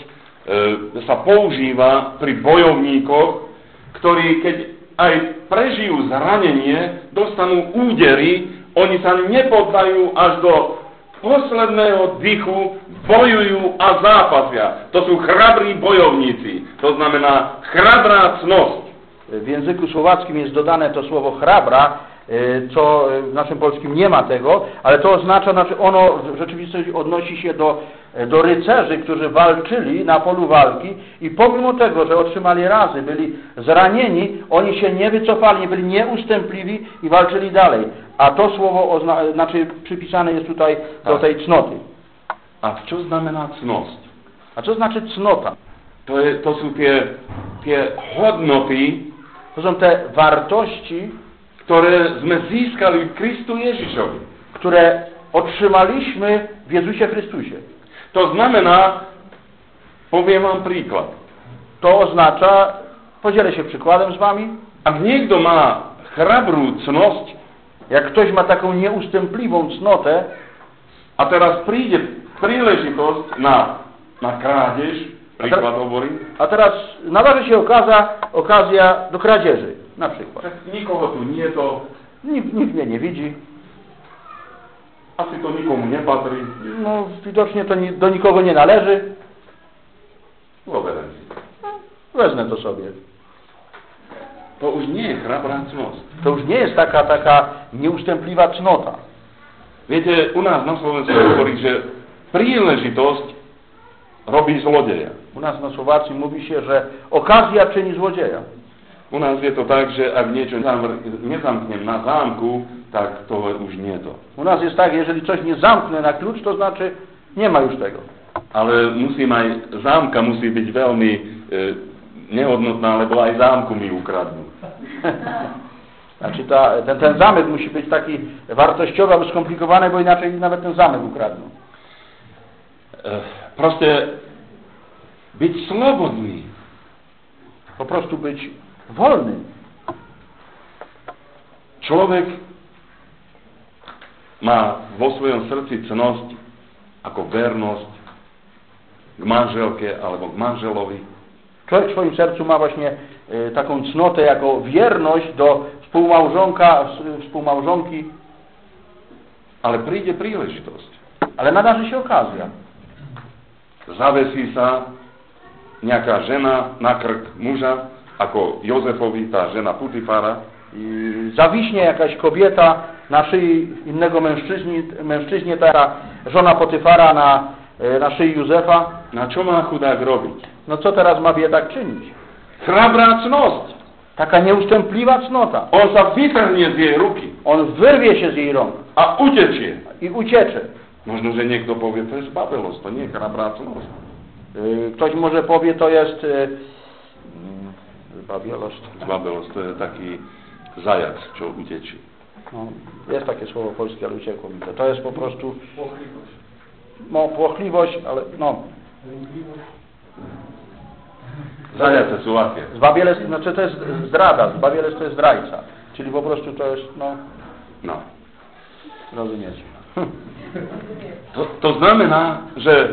Speaker 1: sa používa pri bojovníkoch, ktorí keď aj prežijú zranenie, dostanú údery, oni sa nepoddajú až do posledného dychu, bojujú a zápasia. To sú chrabrí bojovníci. To znamená chrabrá cnosť.
Speaker 2: W języku słowackim jest dodane to słowo chrabra, co w naszym polskim nie ma tego, ale to oznacza, znaczy ono w rzeczywistości odnosi się do rycerzy, którzy walczyli na polu walki i pomimo tego, że otrzymali razy, byli zranieni, oni się nie wycofali, nie byli nieustępliwi i walczyli dalej. A to słowo znaczy przypisane jest tutaj do tej cnoty.
Speaker 1: A čo znamená cnosť?
Speaker 2: A co znaczy cnota?
Speaker 1: To sú tie hodnoty,
Speaker 2: To są te wartości,
Speaker 1: ktoré sme získali v Kristu Ježišovi.
Speaker 2: które otrzymaliśmy w Jezusie Chrystusie.
Speaker 1: To znamená, poviem vám príklad.
Speaker 2: To oznacza, podzielę się przykładem z wami,
Speaker 1: Ak niekto má chrabrú cnosť
Speaker 2: jak ktoś ma taką nieustępliwą cnotę,
Speaker 1: a teraz príde príležitosť na krádež, príklad hovorím,
Speaker 2: a teraz nadarzy się okazja do kradzieży, na przykład.
Speaker 1: tak nikoho tu nie to,
Speaker 2: Nikt mnie nie widzi,
Speaker 1: asi to nikomu nepatrí,
Speaker 2: no widocznie to do nikogo nie należy,
Speaker 1: zoberiem si.
Speaker 2: wezmę to sobie.
Speaker 1: to už nie je chrabrá cnosť.
Speaker 2: To już nie jest taka nieustępliwa cnota.
Speaker 1: Viete, u nás na Slovensku hovorí, že príležitosť robí zlodeja.
Speaker 2: U nas na Słowacji mówi się, że okazja czyni złodzieja.
Speaker 1: U nás je to tak, že ak niečo nezamknem na zámku, tak to už nie je to.
Speaker 2: U nas jest tak, jeżeli coś nie zamknę na klucz, to znaczy nie ma już tego.
Speaker 1: Ale zámka musí byť veľmi nehodnotná, lebo aj zámku mi ukradnú.
Speaker 2: Znaczy ten zamek musi być taki wartościowy, albo skomplikowany, bo inaczej nawet ten zamek ukradną.
Speaker 1: Proste byť slobodný.
Speaker 2: Po prostu być wolny.
Speaker 1: Človek má vo svojom srdci cnosť ako vernosť k manželke alebo k manželovi.
Speaker 2: Człowiek w swoim sercu ma właśnie taką cnotę jako wierność do współmałżonki,
Speaker 1: Ale príde príležitosť.
Speaker 2: ale nadarzy się okazja.
Speaker 1: Zavesí sa nejaká žena na krk muža, ako Jozefovi, tá žena Putifara.
Speaker 2: I zawiśnie jakaś kobieta na szyi innego mężczyźnie, ta żona Potyfara na szyi Józefa.
Speaker 1: Na čo má chudák robiť?
Speaker 2: No co teraz ma biedak czynić?
Speaker 1: Chrabrá cnosť.
Speaker 2: Taka nieustępliwa cnota.
Speaker 1: On sa vytrhnie z jej ruky
Speaker 2: On wyrwie się z jej rąk
Speaker 1: a utečie.
Speaker 2: i uciecze.
Speaker 1: Možno, že niekto povie, to je zbabelosť, to nie je chrabrá cnosť.
Speaker 2: Ktoś może powie, to jest
Speaker 1: Zbabelosť, to je taký zajac, čo utečí.
Speaker 2: No, jest takie słowo polskie, ale uciekło mi to. To jest po prostu płochliwość, ale no.
Speaker 1: Zajace sú aké?
Speaker 2: Zbabielec, znaczy to jest zdrada, zbabielec to jest zdrajca. Czyli po prostu to jest,
Speaker 1: No.
Speaker 2: rozumiecie.
Speaker 1: To znamená, že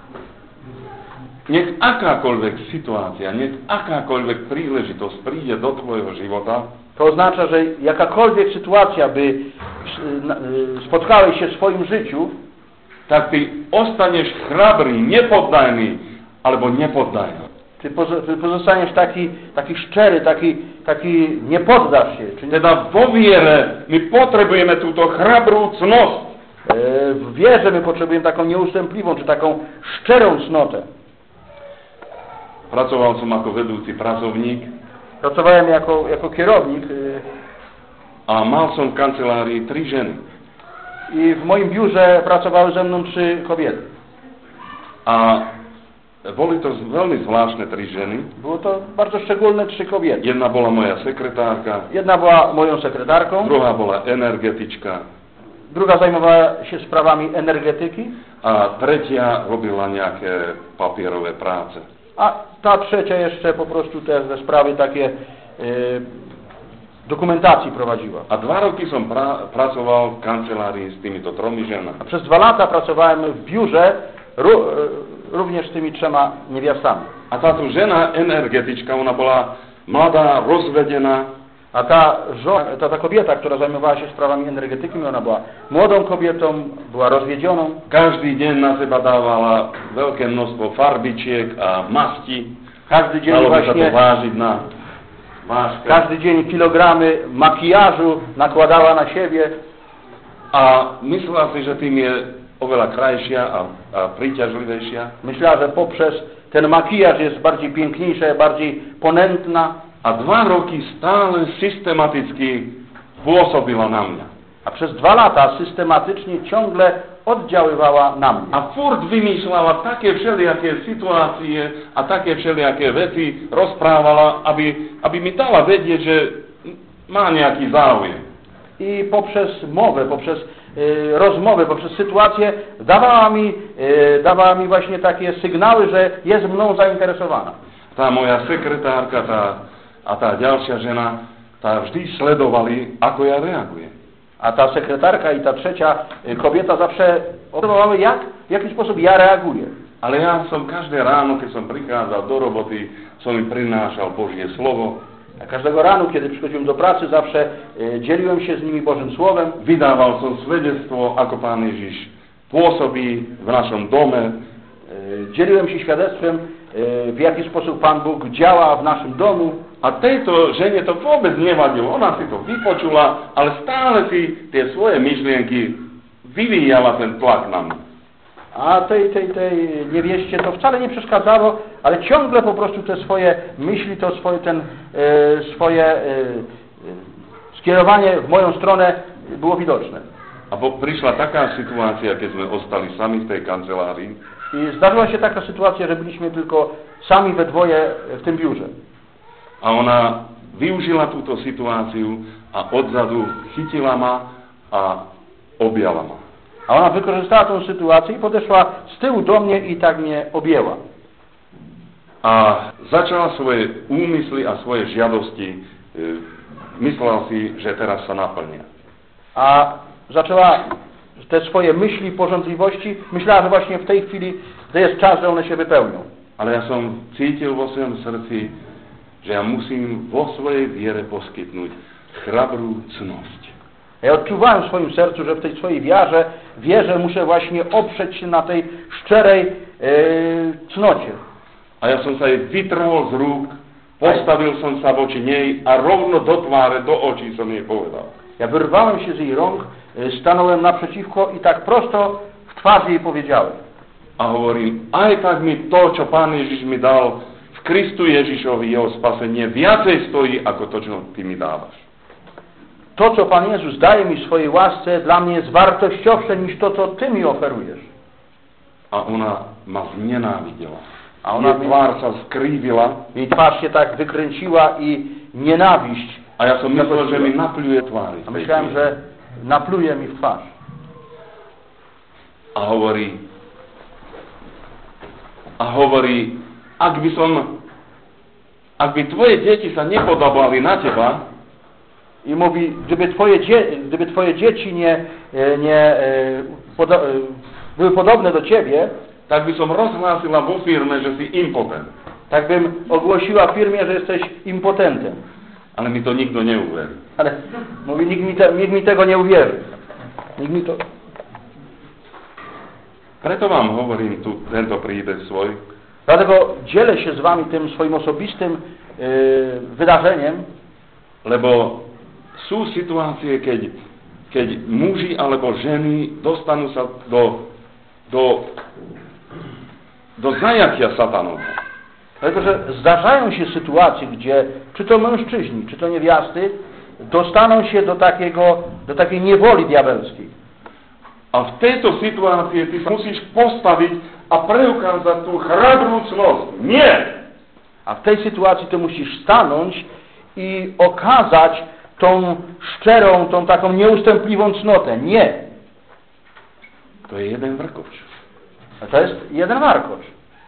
Speaker 1: nech akákoľvek situácia, nech akákoľvek príležitosť príde do tvojho života,
Speaker 2: To oznacza, że jakakolwiek sytuacja by spotkałeś się w swoim życiu,
Speaker 1: tak ty ostanieš chrabrý, nepoddajný, alebo nepoddajný.
Speaker 2: ty pozostaniesz taki szczery, taki nie poddasz się. Czyli
Speaker 1: Teda vo viere my potrebujeme túto chrabrú cnosť.
Speaker 2: w wierze my potrzebujemy taką nieustępliwą, czy taką szczerą cnotę.
Speaker 1: Pracoval som ako vedúci pracovník
Speaker 2: Pracowałem jako kierownik
Speaker 1: a mal som v kancelárii 3 ženy.
Speaker 2: i w moim biurze pracowały ze mną 3 kobiety.
Speaker 1: A boli to veľmi zvláštne 3 ženy.
Speaker 2: Było to bardzo szczególne 3 kobiety.
Speaker 1: Jedna bola moja sekretárka,
Speaker 2: Jedna była moją sekretarką,
Speaker 1: druhá bola energetička
Speaker 2: druga zajmowała się sprawami energetyki,
Speaker 1: a tretia robila nejaké papierové práce.
Speaker 2: a ta trzecia jeszcze po prostu te sprawy takie dokumentacji prowadziła.
Speaker 1: A 2 roky som pracoval v kancelárii s týmito 3 ženami.
Speaker 2: A przez 2 lata pracowałem w biurze również z tymi 3 niewiastami.
Speaker 1: A táto žena energetička, ona bola mladá, rozvedená.
Speaker 2: A ta kobieta, która zajmowała się sprawami energetyki, ona była młodą kobietą, była rozwiedzioną.
Speaker 1: Každý deň na seba dávala veľké množstvo farbičiek a masti.
Speaker 2: Każdy dzień
Speaker 1: Dalo by sa to
Speaker 2: właśnie,
Speaker 1: vážiť na vážkach.
Speaker 2: każdy dzień kilogramy makijażu nakładała na siebie.
Speaker 1: A myslela si, že tým je oveľa krajšia a príťažlivejšia.
Speaker 2: Myślała, że poprzez ten makijaż jest bardziej piękniejsza, bardziej ponętna.
Speaker 1: A 2 roky stále systematicky pôsobila na mňa.
Speaker 2: A przez 2 lata systematycznie ciągle oddziaływała na mnie.
Speaker 1: A furt vymýšľala také všelijaké situácie a také všelijaké veci rozprávala, aby mi dala vedieť, že má nejaký záujem.
Speaker 2: I poprzez mowę, poprzez rozmowę, poprzez sytuację dawała mi właśnie takie sygnały, że jest mną zainteresowana.
Speaker 1: Tá moja sekretárka a tá ďalšia žena, tá vždy sledovali, ako ja reagujem.
Speaker 2: A ta sekretarka i ta trzecia kobieta zawsze obserwowały, w jaki sposób ja reaguję.
Speaker 1: Ale ja som každé ráno, keď som prichádzal do roboty, som im prinášal Božie slovo.
Speaker 2: A każdego rano, kiedy przychodziłem do pracy, zawsze dzieliłem się z nimi Bożym Słowem.
Speaker 1: Vydával som svedectvo, ako Pán Ježiš pôsobí v našom dome.
Speaker 2: Dzieliłem się świadectwem, w jaki sposób Pan Bóg działa w naszym domu.
Speaker 1: A tejto žene to vôbec nevadilo. Ona si to vypočula, ale stále si tie svoje myšlienky vyvíjala ten tlak na mnie.
Speaker 2: A tej niewieście to wcale nie przeszkadzało, ale ciągle po prostu te swoje myśli, to swoje skierowanie w moją stronę było widoczne.
Speaker 1: A prišla taká situácia, keď sme ostali sami v tej kancelárii.
Speaker 2: I zdarzyła się taka sytuacja, że byliśmy tylko sami we dwoje w tym biurze.
Speaker 1: A ona využila túto situáciu a odzadu chytila ma a objala ma.
Speaker 2: A ona wykorzystała tę sytuację i podeszła z tyłu do mnie i tak mnie objęła.
Speaker 1: A začala svoje úmysly a svoje žiadosti, myslela si, že teraz sa naplnia.
Speaker 2: A zaczęła te swoje myśli, pożądliwości, myślała, że właśnie w tej chwili to jest czas, że one się wypełnią.
Speaker 1: Ale ja som cítil vo svojom srdci, že ja musím vo svojej viere poskytnúť chrabrú cnosť.
Speaker 2: Ja odczuwałem w swoim sercu, że w tej swojej wierze muszę właśnie oprzeć się na tej szczerej cnocie.
Speaker 1: A ja som sa jej vytrhol z rúk, postavil som sa voči nej a rovno do tváre, do očí som jej povedal.
Speaker 2: Ja wyrwałem się z jej rąk, stanąłem naprzeciwko i tak prosto w twarz jej powiedziałem.
Speaker 1: A hovorím, aj tak mi to, čo Pán Ježiš mi dal v Kristu Ježišovi, jeho spasenie, viacej stojí, ako to, čo ty mi dávaš.
Speaker 2: To, co Pan Jezus daje mi w swojej łasce, dla mnie jest wartościowsze niż to, co Ty mi oferujesz.
Speaker 1: A ona ma znenávidela.
Speaker 2: A ona
Speaker 1: jej tvár sa skrivila.
Speaker 2: Jej twarz się tak wykręciła i nienawiść.
Speaker 1: A ja som myslel, že mi napľuje tvári.
Speaker 2: A myślałem, że napluje mi w twarz.
Speaker 1: A hovorí, ak by tvoje deti sa nepodobali na teba,
Speaker 2: i mówi, gdyby twoje dzieci były podobne do ciebie,
Speaker 1: tak by som rozhlásila vo firme, že si impotent.
Speaker 2: Tak bym ogłosiła w firmie, że jesteś impotentem.
Speaker 1: Ale mi to nikto neuverí.
Speaker 2: Ale mówi, nikt mi tego nie uwierzy. Nikt mi to...
Speaker 1: Preto vám hovorím tu tento príbeh svoj.
Speaker 2: Dlatego dzielę się z wami tym swoim osobistym wydarzeniem,
Speaker 1: lebo sú situácie, keď muži alebo ženy dostanú sa do zajatia satanova.
Speaker 2: Dlatego, że zdarzają się sytuacje, gdzie czy to mężczyźni, czy to niewiasty dostaną się do takiej niewoli diabelskiej.
Speaker 1: A v tejto situácii ty sa musíš postaviť a preukázať tú chrabrú cnosť. Nie!
Speaker 2: A w tej sytuacji ty musisz stanąć i okazać tą szczerą, tą taką nieustępliwą cnotę. Nie!
Speaker 1: To je jeden warkocz.
Speaker 2: A to jest jeden warkocz.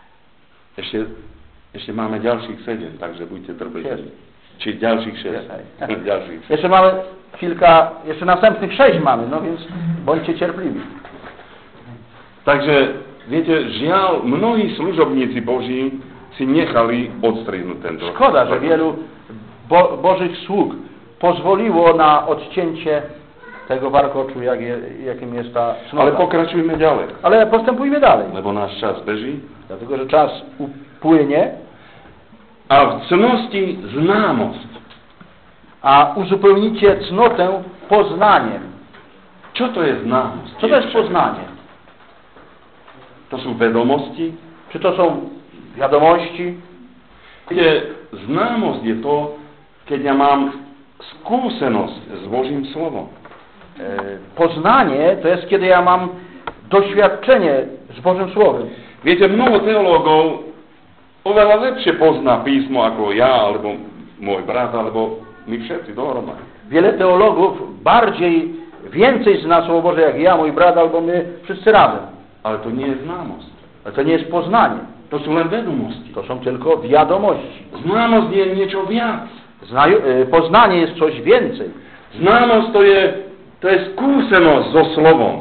Speaker 1: Ešte máme ďalších 7, takže buďte trpezliví. Či ďalších 6.
Speaker 2: Jeszcze mamy jeszcze następnych 6 mamy, no więc bądźcie cierpliwi.
Speaker 1: Takže, viete, žiaľ, mnohí služobníci Boží si nechali odstrihnúť tento.
Speaker 2: Szkoda, że wielu Bożych sług pozwoliło na odcięcie tego warkoczu, jakim jest ta cnota.
Speaker 1: Ale pokračujmy ďalej.
Speaker 2: Ale postępujmy dalej.
Speaker 1: Lebo náš čas beží.
Speaker 2: Dlatego, że czas upłynie.
Speaker 1: A w cnosti známosť.
Speaker 2: A uzupełnicie cnotę poznaniem.
Speaker 1: Čo to je známosť?
Speaker 2: Co to jest poznanie?
Speaker 1: To sú vedomosti.
Speaker 2: Czy to są wiadomości?
Speaker 1: Známosť je to, keď ja mám skúsenosť s Božím slovom.
Speaker 2: Poznanie to jest, kiedy ja mam doświadczenie z Bożym Słowem.
Speaker 1: Viete, mnoho teológov oveľa lepšie pozná písmo ako ja, alebo môj brat, alebo my všetci dohromady.
Speaker 2: Wiele teologów więcej zna Słowo Boże jak ja, mój brat, albo my wszyscy razem.
Speaker 1: Ale to nie jest známosť.
Speaker 2: Ale to nie jest poznanie.
Speaker 1: To sú len vedomosti.
Speaker 2: To są tylko wiadomości.
Speaker 1: Známosť je niečo viac.
Speaker 2: Poznanie jest coś więcej.
Speaker 1: Známosť to je skúsenosť so slovom.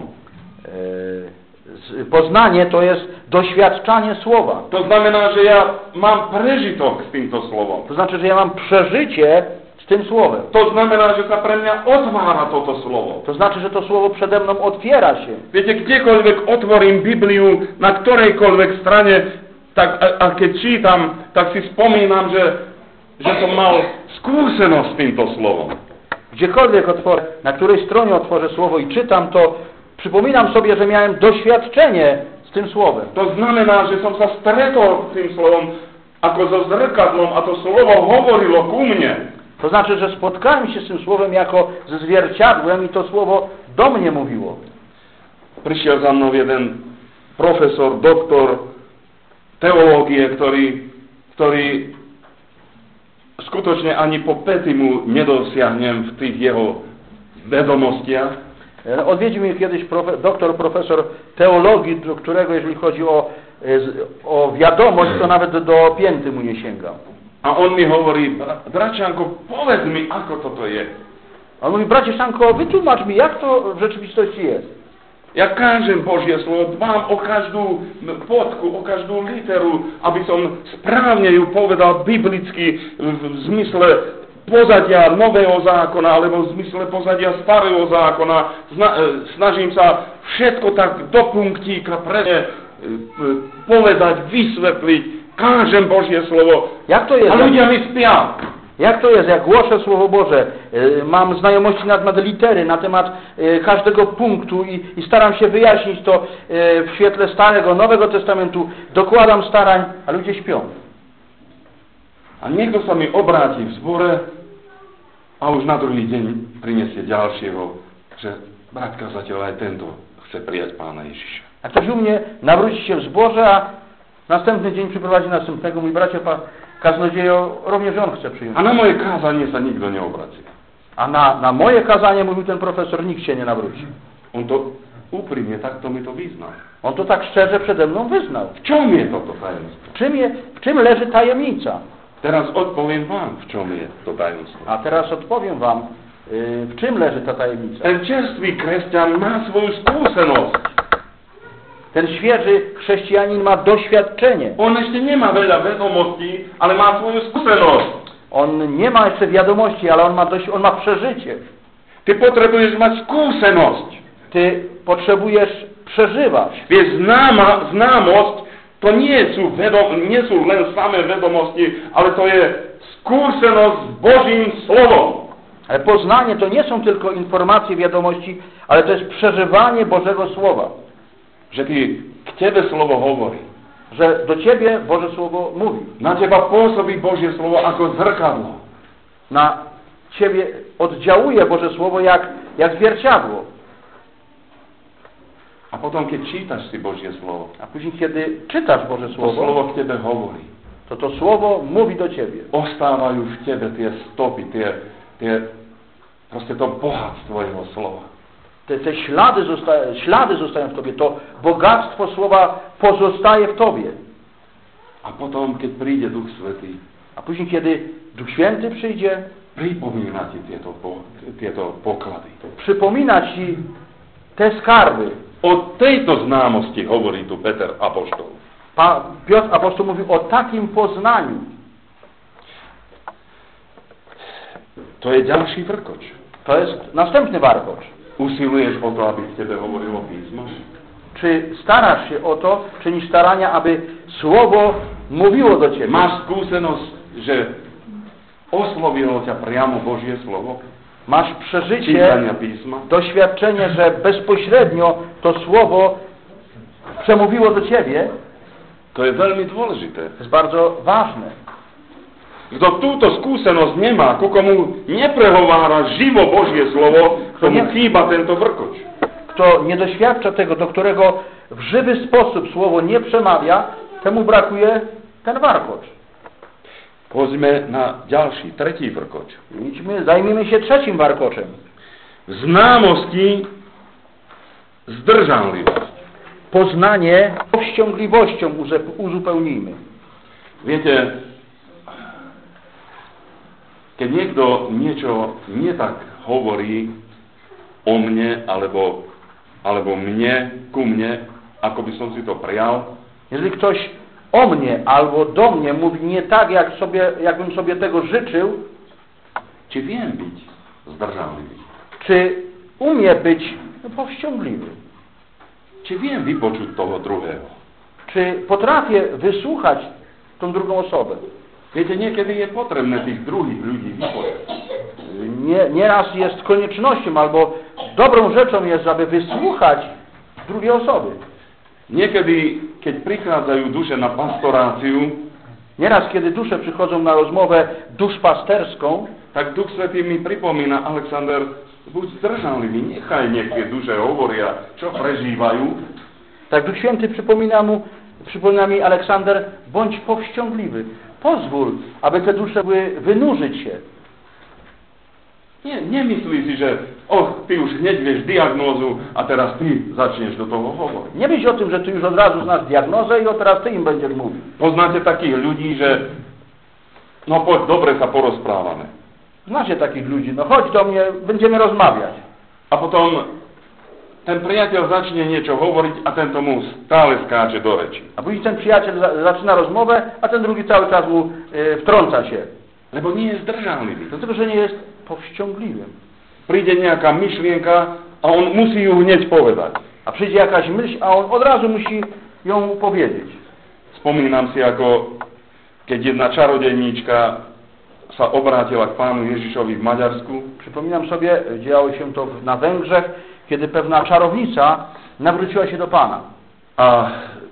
Speaker 2: Poznanie to jest doświadczanie Słowa.
Speaker 1: To znamená, že ja mám prežitok s týmto slovom.
Speaker 2: To znaczy, że ja mam przeżycie z tym Słowem.
Speaker 1: To znamená, že sa pre mňa otvára toto slovo.
Speaker 2: To znaczy, że to Słowo przede mną otwiera się.
Speaker 1: Viete, kdekoľvek otvorím Bibliu, na ktorejkoľvek strane, tak, a keď čítam, tak si spomínam, že som mal skúsenosť s týmto slovom.
Speaker 2: Gdziekolwiek otworzę, na której stronie otworzę słowo i czytam to, przypominam sobie, że miałem doświadczenie z tym słowem.
Speaker 1: To znamená, že som sa stretol s tým slovom ako so zrkadlom a to slovo hovorilo ku mne.
Speaker 2: To znaczy, że spotkałem się z tym słowem jako ze zwierciadłem i to słowo do mnie mówiło.
Speaker 1: Prišiel za mnou jeden profesor, doktor teológie, ktorý skutočne ani po pety mu nedosiahnem w tych jeho vedomostiach.
Speaker 2: Odwiedził mnie kiedyś profesor teologii, do którego jeżeli chodzi o wiadomość, to nawet do pięty mu nie sięgam.
Speaker 1: A on mi hovorí, bračanko, povedz mi, ako toto je.
Speaker 2: On mówi, bracie Szanko, wytłumacz mi, jak to w rzeczywistości jest.
Speaker 1: Ja kážem Božie slovo, dbám o každú podku, o každú literu, aby som správne ju povedal biblicky v zmysle pozadia Nového zákona, alebo v zmysle pozadia Starého zákona. Snažím sa všetko tak do punktíka presne povedať, vysvetliť. Kážem Božie slovo.
Speaker 2: Jak to jest?
Speaker 1: A ľudia mi spia.
Speaker 2: Jak to jest? Jak głoszę Słowo Boże, mam znajomości na temat litery, na temat każdego punktu i staram się wyjaśnić to w świetle Starego, Nowego Testamentu, dokładam starań, a ludzie śpią.
Speaker 1: A niekto sa mi obráti v zbore a už na druhý deň prinesie ďalšieho, že brat kazateľ aj tento chce prijať Pána Ježiša.
Speaker 2: A ktoś u mnie nawróci się w zborze, a następny dzień przyprowadzi następnego. Mój bracie kaznodziejo, również on chce przyjąć.
Speaker 1: A na moje kázanie sa nikto neobráci.
Speaker 2: A na moje kazanie, mówił ten profesor, nikt się nie nawróci.
Speaker 1: On to úprimne takto mi to vyznal.
Speaker 2: On to tak szczerze przede mną wyznał.
Speaker 1: V čom je toto tajemstvo?
Speaker 2: W czym leży tajemnica?
Speaker 1: Teraz odpoviem vám, v čom je to tajemstvo.
Speaker 2: A teraz odpowiem wam, w czym leży ta tajemnica.
Speaker 1: Ten čerstvý kresťan má svoju skúsenosť.
Speaker 2: Ten świeży chrześcijanin ma doświadczenie.
Speaker 1: On ešte nemá veľa vedomostí, ale má svoju skúsenosť.
Speaker 2: On nie ma jeszcze wiadomości, ale on ma przeżycie.
Speaker 1: Ty potrebuješ mať skúsenosť.
Speaker 2: Ty potrzebujesz przeżywać.
Speaker 1: Vieš, známosť to nie sú len samé vedomosti, ale to je skúsenosť s Božím slovom.
Speaker 2: Ale poznanie to nie są tylko informacje, wiadomości, ale to jest przeżywanie Bożego Słowa.
Speaker 1: Že k tebe slovo hovorí.
Speaker 2: Że do ciebie Boże Słowo mówi.
Speaker 1: Na teba pôsobí Božie slovo ako zrkadlo.
Speaker 2: Na ciebie oddziałuje Boże Słowo jak zwierciadło.
Speaker 1: A potom, keď čítaš si Božie slovo,
Speaker 2: A później, kiedy czytasz Boże
Speaker 1: to
Speaker 2: Słowo,
Speaker 1: slovo k tebe hovorí.
Speaker 2: to Słowo mówi do ciebie.
Speaker 1: Ostávajú v tebe tie stopy, proste to bohatstvo jeho slova.
Speaker 2: Te ślady zostają w tobie. To bogactwo Słowa pozostaje w tobie.
Speaker 1: A potom, keď príde Duch Svätý,
Speaker 2: A później, kiedy Duch Święty przyjdzie,
Speaker 1: pripomína ti tieto poklady.
Speaker 2: przypomina ci te skarby.
Speaker 1: O tejto známosti hovorí tu Peter apoštol.
Speaker 2: Piotr apostoł mówił o takim poznaniu.
Speaker 1: To je ďalší vrkoč.
Speaker 2: To jest następny warkocz.
Speaker 1: Usiluješ o to, aby k tebe hovorilo písmo?
Speaker 2: Czy starasz się o to, czynisz starania, aby Słowo mówiło do ciebie?
Speaker 1: Máš skúsenosť, že oslovilo ťa priamo Božie slovo?
Speaker 2: Masz przeżycie,
Speaker 1: Čítania písma?
Speaker 2: doświadczenie, że bezpośrednio to Słowo przemówiło do ciebie?
Speaker 1: To je veľmi dôležité.
Speaker 2: To jest bardzo ważne.
Speaker 1: Kto túto skúsenosť nemá, komu neprehovára živo Božie slovo, tomu chýba tento vrkoč.
Speaker 2: Kto nie doświadcza tego, do którego w żywy sposób Słowo nie przemawia, temu brakuje ten warkocz.
Speaker 1: Poďme na ďalší, tretí vrkoč.
Speaker 2: Zajmijmy się trzecim warkoczem.
Speaker 1: Známosti zdržanlivosť.
Speaker 2: Poznanie powściągliwością uzupełnijmy.
Speaker 1: Viete, keď niekto niečo nie tak hovorí o mne, alebo ku mne, ako by som si to prijal,
Speaker 2: jeżeli ktoś o mnie albo do mnie mówi nie tak, jakbym sobie tego życzył,
Speaker 1: či viem byť zdržanlivý?
Speaker 2: czy umie być powściągliwy?
Speaker 1: Či viem vypočuť toho druhého?
Speaker 2: Czy potrafię wysłuchać tą drugą osobę?
Speaker 1: Viete, niekedy je potrebné tých druhých ľudí vypočuť.
Speaker 2: Nieraz jest koniecznością albo dobrą rzeczą jest, aby wysłuchać drugiej osoby.
Speaker 1: Niekedy, keď prichádzajú duše na pastoráciu,
Speaker 2: Nieraz, kiedy dusze przychodzą na rozmowę duszpasterską,
Speaker 1: tak Duch Svätý mi pripomína, Alexander, buď zdržanlivý, nechaj niekde duše hovoria, čo prežívajú.
Speaker 2: tak Duch Święty przypomina mi, Aleksander, bądź powściągliwy. Pozwól, aby te dusze były wynurzyć się.
Speaker 1: Nemyslí si, že ty už hneď vieš diagnózu a teraz ty začneš do toho hovoriť.
Speaker 2: Nie myśl o tym, że ty już od razu znasz diagnozę i teraz ty im będziesz mówił.
Speaker 1: Poznáte takých ľudí, že no poď, dobre sa porozprávame.
Speaker 2: Znacie takich ludzi, no chodź do mnie, będziemy rozmawiać.
Speaker 1: A potom ten priateľ začne niečo hovoriť a ten tomu stále skáče do reči.
Speaker 2: A później ten przyjaciel zaczyna rozmowę, a ten drugi cały czas mu wtrąca się.
Speaker 1: Lebo nie je zdržanlivý.
Speaker 2: Dlatego, że nie jest powściągliwym.
Speaker 1: Príde nejaká myšlienka a on musí ju hneď povedať.
Speaker 2: A przyjdzie jakaś myśl, a on od razu musi ją powiedzieć.
Speaker 1: Spomínam si, ako keď jedna čarodejníčka sa obrátila k Pánu Ježišovi v Maďarsku.
Speaker 2: Przypominam sobie, działo się to na Węgrzech, kiedy pewna czarownica nawróciła się do Pana.
Speaker 1: A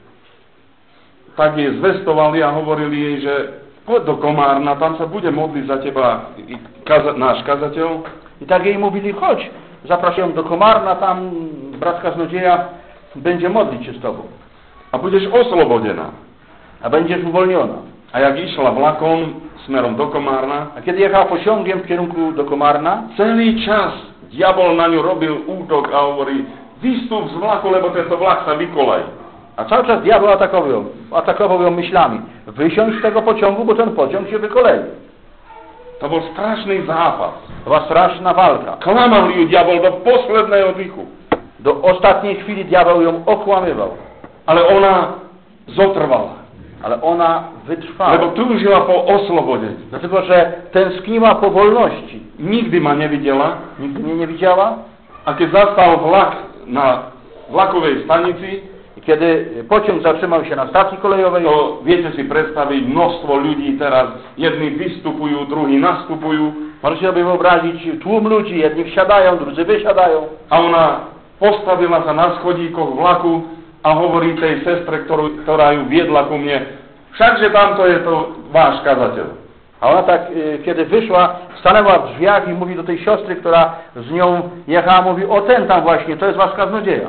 Speaker 1: tak jej zvestovali a hovorili jej, že poď do Komárna, tam sa bude modliť za teba náš kazateľ.
Speaker 2: I tak jej mówili, chodź, zapraszają do Komárna, tam brat kaznodzieja będzie modlić się z tobą.
Speaker 1: A budeš oslobodená.
Speaker 2: A będziesz uwolniona.
Speaker 1: A jak išla vlakom smerom do Komárna,
Speaker 2: A kiedy jechała pociągiem w kierunku do Komárna,
Speaker 1: celý čas diabol na ňu robil útok a hovorí, vystup z vlaku, lebo tento vlak sa vykolaj.
Speaker 2: a cały czas diabeł atakował ją myślami. Wysiądź z tego pociągu, bo ten pociąg się wykolei.
Speaker 1: To bol strašný zápas.
Speaker 2: To była straszna walka.
Speaker 1: Klamal ju diabol do posledného dychu.
Speaker 2: Do ostatniej chwili diabeł ją okłamywał.
Speaker 1: Ale ona zotrvala.
Speaker 2: Ale ona wytrwała.
Speaker 1: Lebo túžila po oslobodení.
Speaker 2: Dlatego, że tęskniła po wolności.
Speaker 1: Nikdy ma nevidela.
Speaker 2: Nigdy mnie nie widziała.
Speaker 1: A keď zastal vlak na vlakovej stanici,
Speaker 2: I kiedy pociąg zatrzymał się na stacji kolejowej,
Speaker 1: to viete si predstaviť množstvo ľudí teraz. Jedni vystupujú, druhí nastupujú.
Speaker 2: możecie sobie wyobrazić tłum ludzi. Jedni wsiadają, drudzy wysiadają.
Speaker 1: A ona postavila sa na schodíkoch vlaku a hovorí tej sestre, ktorá ju viedla ku mne, všakže tamto je to váš kazateľ.
Speaker 2: A ona tak, kiedy wyszła, stanęła w drzwiach i mówi do tej siostry, która z nią jechała, mówi, o ten tam właśnie, to jest wasz kaznodzieja.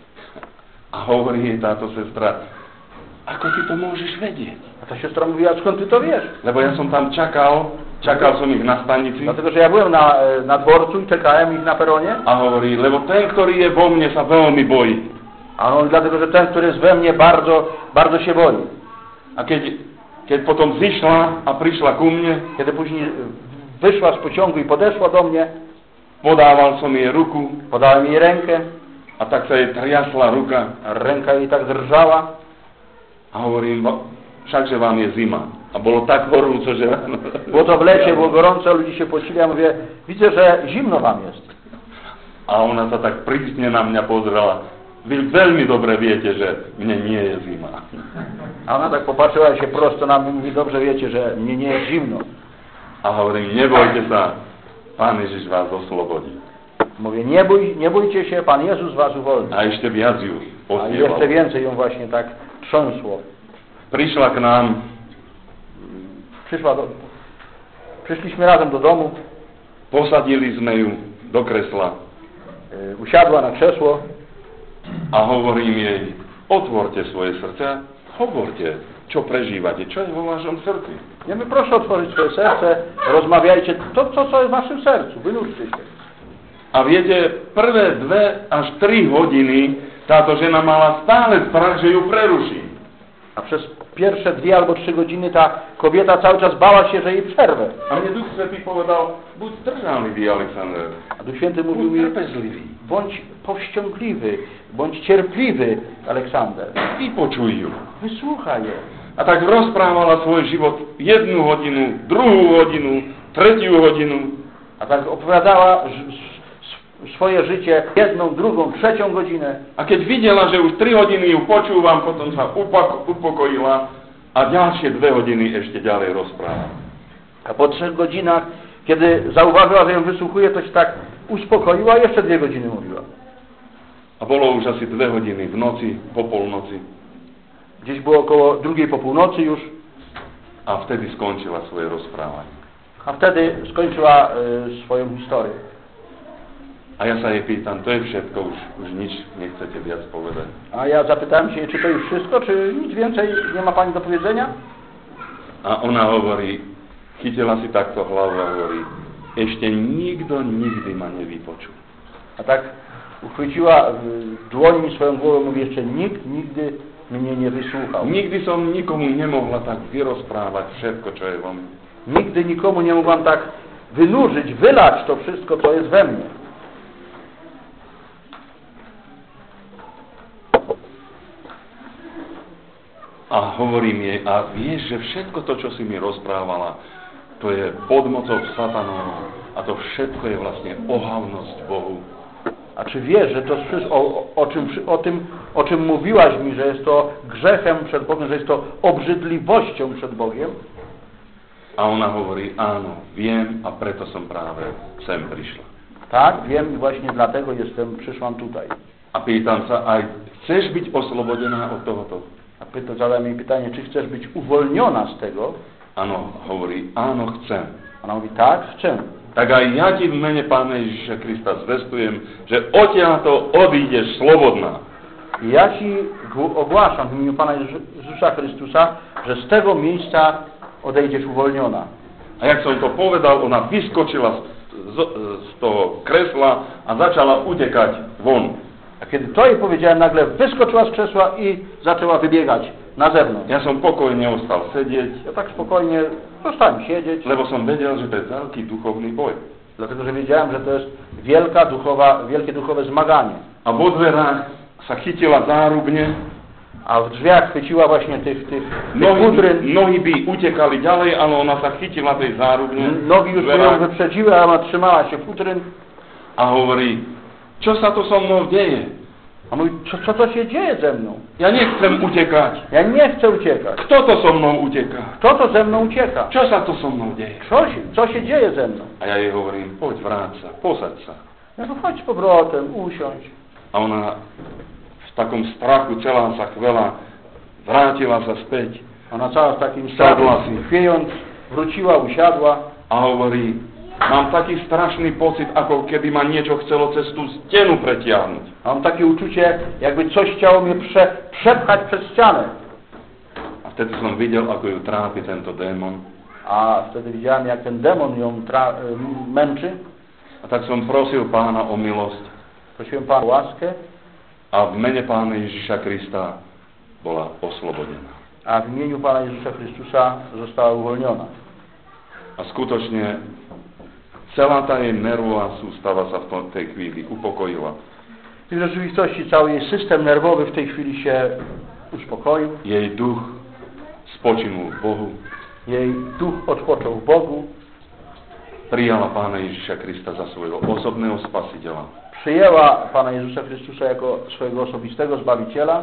Speaker 1: A hovorí jej táto sestra, ako ty to môžeš vedieť?
Speaker 2: A ta siostra mówi, a skąd ty to wiesz?
Speaker 1: Lebo ja som tam čakal som ich na stanici.
Speaker 2: Dlatego, że ja byłem na dworcu i czekałem ich na peronie.
Speaker 1: A hovorí, lebo ten, ktorý je vo mne, sa veľmi bojí.
Speaker 2: A on dlatego, że ten, który jest we mnie, bardzo się boi.
Speaker 1: A keď potom zišla a prišla ku mne,
Speaker 2: Kiedy później wyszła z pociągu i podeszła do mnie,
Speaker 1: podával som jej ruku
Speaker 2: podałem jej rękę,
Speaker 1: a tak sa jej triasla ruka
Speaker 2: a ręka jej tak drżała.
Speaker 1: a hovorím, všakže vám je zima. A bolo tak horúco, że...
Speaker 2: Było to w lecie, było gorąco, ludzie się pocili, ja mówię, widzę, że zimno wam jest.
Speaker 1: A ona sa tak prísne na mňa pozrela. Vy veľmi dobre viete, že mne nie je zima.
Speaker 2: A ona tak popatrzyła się prosto na mnie i mówi, dobrze wiecie, że mnie nie jest zimno.
Speaker 1: A hovorím, nebojte sa, Pán Ježiš vás oslobodí.
Speaker 2: Mówię, nie bójcie się, Pan Jezus was uwolni.
Speaker 1: A ešte viac ju
Speaker 2: A
Speaker 1: osieval.
Speaker 2: jeszcze więcej ją właśnie tak trząsło.
Speaker 1: Prišla k nám,
Speaker 2: Przyszliśmy razem do domu,
Speaker 1: posadili sme ju do kresla
Speaker 2: usiadła na krzesło
Speaker 1: a hovorím jej, otvorte svoje srdce, hovorte, čo prežívate, čo je vo vašom srdci.
Speaker 2: ja mówię, proszę otworzyć swoje serce, rozmawiajcie, to co jest w waszym sercu, wynurzcie się.
Speaker 1: A viete, prvé 2 až 3 hodiny táto žena mala stále strach, že ju preruší.
Speaker 2: A przez pierwsze 2 albo 3 godziny ta kobieta cały czas bała się, że jej przerwę.
Speaker 1: A mne Duch Svätý povedal, buď zdržanlivý, Alexander.
Speaker 2: A Duch Święty mówił
Speaker 1: Buď
Speaker 2: mi,
Speaker 1: trpezlivý.
Speaker 2: bądź powściągliwy, bądź cierpliwy, Aleksander.
Speaker 1: Vypočuj ju.
Speaker 2: Wysłuchaj ją.
Speaker 1: A tak rozprávala svoj život 1 hodinu, 2 hodinu, 3 hodinu.
Speaker 2: A tak opowiadała swoje życie 1, 2, 3 godzinę.
Speaker 1: A keď videla, že už 3 hodiny ju počúvam, potom sa upokojila A ďalšie 2 hodiny ešte ďalej rozprával.
Speaker 2: A po 3 godzinach, kiedy zauważyła, że ją wysłuchuje, to się tak uspokoiła, jeszcze 2 godziny mówiła.
Speaker 1: A bolo už asi 2 hodiny v noci, po polnoci.
Speaker 2: Gdzieś było około 2 po północy już.
Speaker 1: A vtedy skončila svoje rozprávanie.
Speaker 2: A wtedy skończyła swoją historię.
Speaker 1: A ja sa jej pýtam, to je všetko, už nič nechcete viac povedať.
Speaker 2: A ja zapytałem się, czy to już wszystko, czy nic więcej nie ma pani do powiedzenia?
Speaker 1: A ona hovorí, chytila si takto hlavu a hovorí, ešte nikto nikdy ma nevypočul.
Speaker 2: A tak uchwyciła dłońmi swoją głowę, mówi, jeszcze nikt nigdy mnie nie wysłuchał.
Speaker 1: Nikdy som nikomu nemohla tak vyrozprávať všetko, čo je vo mne.
Speaker 2: Nigdy nikomu nie mogłam tak wynurzyć, wylać to wszystko, co jest we mnie.
Speaker 1: A hovorím jej, a vieš, že všetko to, čo si mi rozprávala, to je pod mocou satanovou a to všetko je vlastne ohavnosť Bohu.
Speaker 2: A czy wiesz, że to o czym mówiłaś mi, że jest to grzechem przed Bogiem, że jest to obrzydliwością przed Bogiem?
Speaker 1: A ona hovorí, áno, viem a preto som práve sem prišla.
Speaker 2: Tak, wiem i właśnie dlatego przyszłam tutaj.
Speaker 1: A pýtam sa, aj chceš byť oslobodená od tohoto?
Speaker 2: A zadałem jej pytanie, czy chcesz być uwolniona z tego?
Speaker 1: Áno, hovorí, áno, chcem.
Speaker 2: Ona mówi, tak, chcę.
Speaker 1: Tak aj ja ti v mene Pána Ježiša Krista zvestujem, že odtiaľto odídeš slobodná.
Speaker 2: I ja ci ogłaszam w imieniu Pana Jezusa Chrystusa, że z tego miejsca odejdziesz uwolniona.
Speaker 1: A jak som to povedal, ona vyskočila z toho kresla a začala utekať von.
Speaker 2: A kiedy to jej powiedziałem, nagle wyskoczyła z krzesła i zaczęła wybiegać na zewnątrz.
Speaker 1: Ja som pokojne ostal sedieť.
Speaker 2: Ja tak spokojnie zostałem siedzieć.
Speaker 1: Lebo som vedel, že to je veľký duchovný boj.
Speaker 2: Dlatego, że wiedziałem, że to jest wielkie duchowe zmaganie.
Speaker 1: A vo dverách sa chytila zárubne.
Speaker 2: A w drzwiach chwyciła właśnie tych futryn.
Speaker 1: Nohy by utekali ďalej, ale ona sa chytila tej zárubne.
Speaker 2: Nogi już ją wyprzedziły, a ona trzymała się futryn.
Speaker 1: A hovorí, čo sa to so mnou deje?
Speaker 2: A mówi, co to się dzieje ze mną?
Speaker 1: Ja nechcem utekať.
Speaker 2: Ja nie chcę uciekać.
Speaker 1: Kto to so mnou uteká?
Speaker 2: Kto to ze mną ucieka?
Speaker 1: Čo sa to so mnou deje?
Speaker 2: Co się dzieje ze mną?
Speaker 1: A ja jej hovorím, poď, vráť sa, posaď sa.
Speaker 2: Ja to chodź z powrotem, usiądź.
Speaker 1: A ona w takom strachu celá sa chvela, vrátila sa späť.
Speaker 2: Ona cała w takim strachu, chwiejąc, wróciła, usiadła.
Speaker 1: A hovorí, mám taký strašný pocit, ako keby ma niečo chcelo cez tú stenu pretiahnuť.
Speaker 2: A mam takie uczucie, jakby coś chciało mnie przepchać przez ścianę.
Speaker 1: A wtedy som videl, ako ju trápi tento démon.
Speaker 2: A wtedy widziałem, jak ten demon ją męczy.
Speaker 1: A tak som prosil Pána o milosť.
Speaker 2: Prosiłem Pana o łaskę.
Speaker 1: A v mene Pána Ježiša Krista bola oslobodená.
Speaker 2: A w imieniu Pana Jezusa Chrystusa została uwolniona.
Speaker 1: A skutočne celá tá jej nervová sústava sa v tej chvíli upokojila.
Speaker 2: I w rzeczywistości cały jej system nerwowy w tej chwili się uspokoił.
Speaker 1: Jej duch spočinul v Bohu.
Speaker 2: Jej duch odpoczął w Bogu.
Speaker 1: Prijala Pána Ježiša Krista za svojho osobného spasiteľa.
Speaker 2: Przyjęła Pana Jezusa Chrystusa jako swojego osobistego Zbawiciela.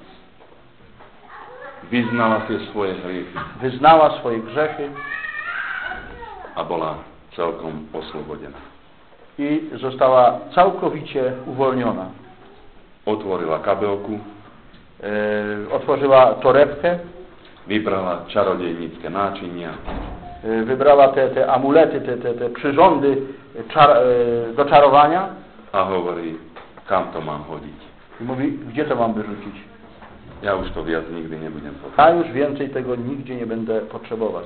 Speaker 1: Vyznala tie svoje hriechy.
Speaker 2: Wyznała swoje grzechy.
Speaker 1: A bola celkom oslobodená.
Speaker 2: I została całkowicie uwolniona.
Speaker 1: Otvorila kabelku.
Speaker 2: Otworzyła torebkę.
Speaker 1: Vybrala čarodejnícke náčinia.
Speaker 2: Wybrała te amulety, te przyrządy do czarowania.
Speaker 1: A hovorí, kam to mám hodiť.
Speaker 2: I mówi, gdzie to mam wyrzucić?
Speaker 1: Ja už to viac nikdy nebudem
Speaker 2: A
Speaker 1: potrzebować.
Speaker 2: już więcej tego nigdzie nie będę potrzebować.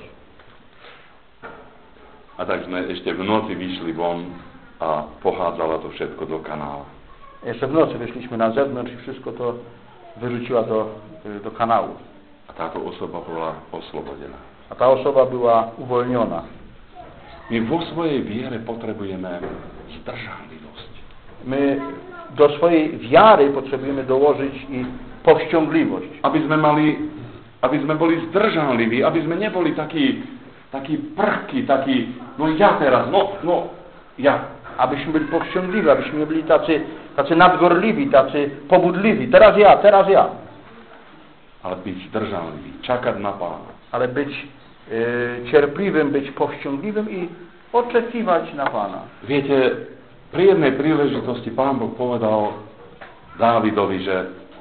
Speaker 1: A tak sme ešte v noci vyšli von a pochádzala to všetko do kanála.
Speaker 2: Jeszcze w nocy wyszliśmy na zewnątrz i wszystko to wyrzuciła do kanału.
Speaker 1: A táto osoba bola oslobodená.
Speaker 2: A ta osoba była uwolniona.
Speaker 1: My vo svojej viere potrebujeme zdržanlivosť.
Speaker 2: My do swojej wiary potrzebujemy dołożyć i powściągliwość.
Speaker 1: Aby sme boli zdržanliví, aby sme neboli takí prchky, no ja teraz, ja.
Speaker 2: Abyśmy byli powściągliwi, abyśmy nie byli tacy nadgorliwi, tacy pobudliwi. Teraz ja.
Speaker 1: ale byť zdržanlivý, čakať na Pána.
Speaker 2: Ale być cierpliwym, być powściągliwym i oczekiwać na Pana.
Speaker 1: Viete, pri jednej príležitosti Pán Boh povedal Dávidovi, že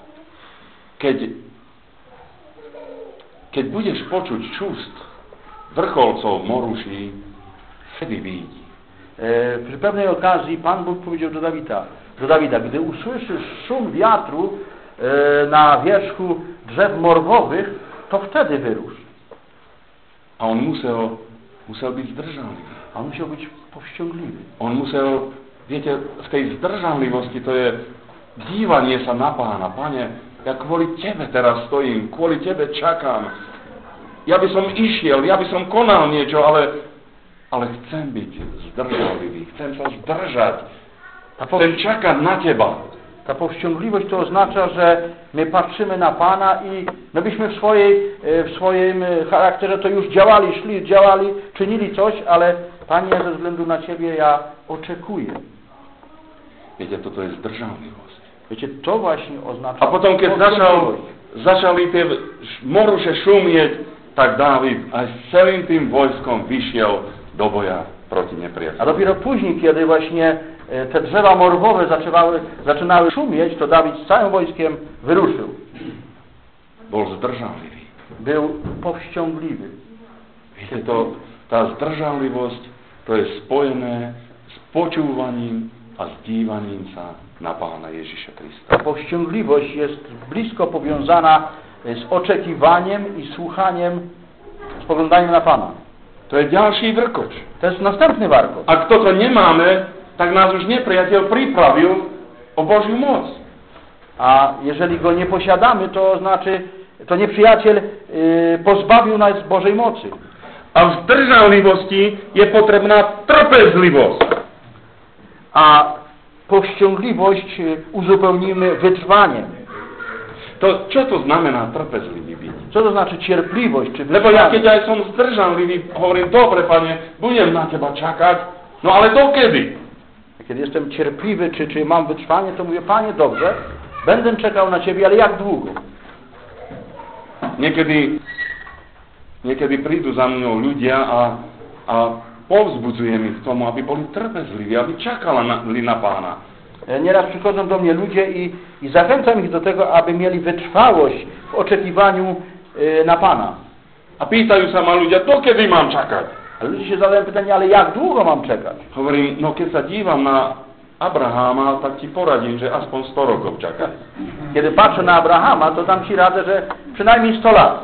Speaker 1: keď budeš počuť čust vrcholcov moruší, wtedy widzi.
Speaker 2: Przy pewnej okazji Pan Bóg powiedział do Dawida, gdy usłyszysz szum wiatru na wierzchu drzew morwowych, to wtedy wyrusz.
Speaker 1: A on musel byť zdržanlivý.
Speaker 2: A on musiał być powściągliwy.
Speaker 1: On musel, viete, v tej zdržanlivosti to je dívanie sa na Pána. Pane, ja kvôli Tebe teraz stojím, kvôli Tebe čakám. Ja by som išiel, ja by som konal niečo, ale chcem byť zdržanlivý, chcem sa zdržať, chcem čakať na Teba.
Speaker 2: Ta powściągliwość to oznacza, że my patrzymy na Pana i my byśmy w swoim charakterze to już działali, czynili coś, ale Panie, ze względu na Ciebie ja oczekuję.
Speaker 1: Viete, toto je zdržanlivosť.
Speaker 2: Wiecie, to właśnie oznacza...
Speaker 1: A potom, keď začali tie moruše šumieť, tak Dávid aj s celým tým vojskom vyšiel do boja proti nepriateľu.
Speaker 2: A dopiero później, kiedy właśnie te drzewa morwowe zaczynały szumieć, to Dawid z całym wojskiem wyruszył.
Speaker 1: Bol zdržanlivý.
Speaker 2: Był powściągliwy.
Speaker 1: Viete, tá zdržanlivosť, to je spojené s počúvaním a s dívaním sa na Pána Ježiša Krista.
Speaker 2: Ta powściągliwość jest blisko powiązana z oczekiwaniem i słuchaniem, spoglądaniem na Pana.
Speaker 1: To je ďalší vrkoč.
Speaker 2: To jest następny warkot.
Speaker 1: Ak toto nemáme, tak nás už nepriateľ pripravil o Božiu moc.
Speaker 2: A jeżeli go nie posiadamy, to znaczy, to nieprzyjaciel pozbawił nas Bożej mocy.
Speaker 1: A v zdržanlivosti je potrebná trpezlivosť.
Speaker 2: A powściągliwość uzupełnimy wytrwaniem.
Speaker 1: To, čo to znamená trpezlivý byť?
Speaker 2: Co to znaczy cierpliwość czy
Speaker 1: Lebo ja
Speaker 2: wytrwanie?
Speaker 1: keď aj som zdržanlivý, hovorím, dobre, Pane, budem na Teba čakať, no ale dokedy?
Speaker 2: Kiedy jestem cierpliwy, czy mam wytrwanie, to mówię, Panie, dobrze, będę czekał na Ciebie, ale jak długo?
Speaker 1: Niekedy prídu za mnou ľudia a povzbudzujem ich k tomu, aby boli trpezliví, aby čakali na Pána.
Speaker 2: Nieraz przychodzą do mnie ludzie i zachęcam ich do tego, aby mieli wytrwałość w oczekiwaniu na Pana.
Speaker 1: A pýtajú sa ma ľudia, dokedy mám čakať?
Speaker 2: Ale ludzie się zadają pytanie, ale jak długo mam czekać?
Speaker 1: Hovorím, no keď sa dívam na Abraháma, tak Ti poradím, že aspoň 100 rokov čakaj.
Speaker 2: Kiedy patrzę na Abrahama, to dam Ci radę, że przynajmniej 100 lat.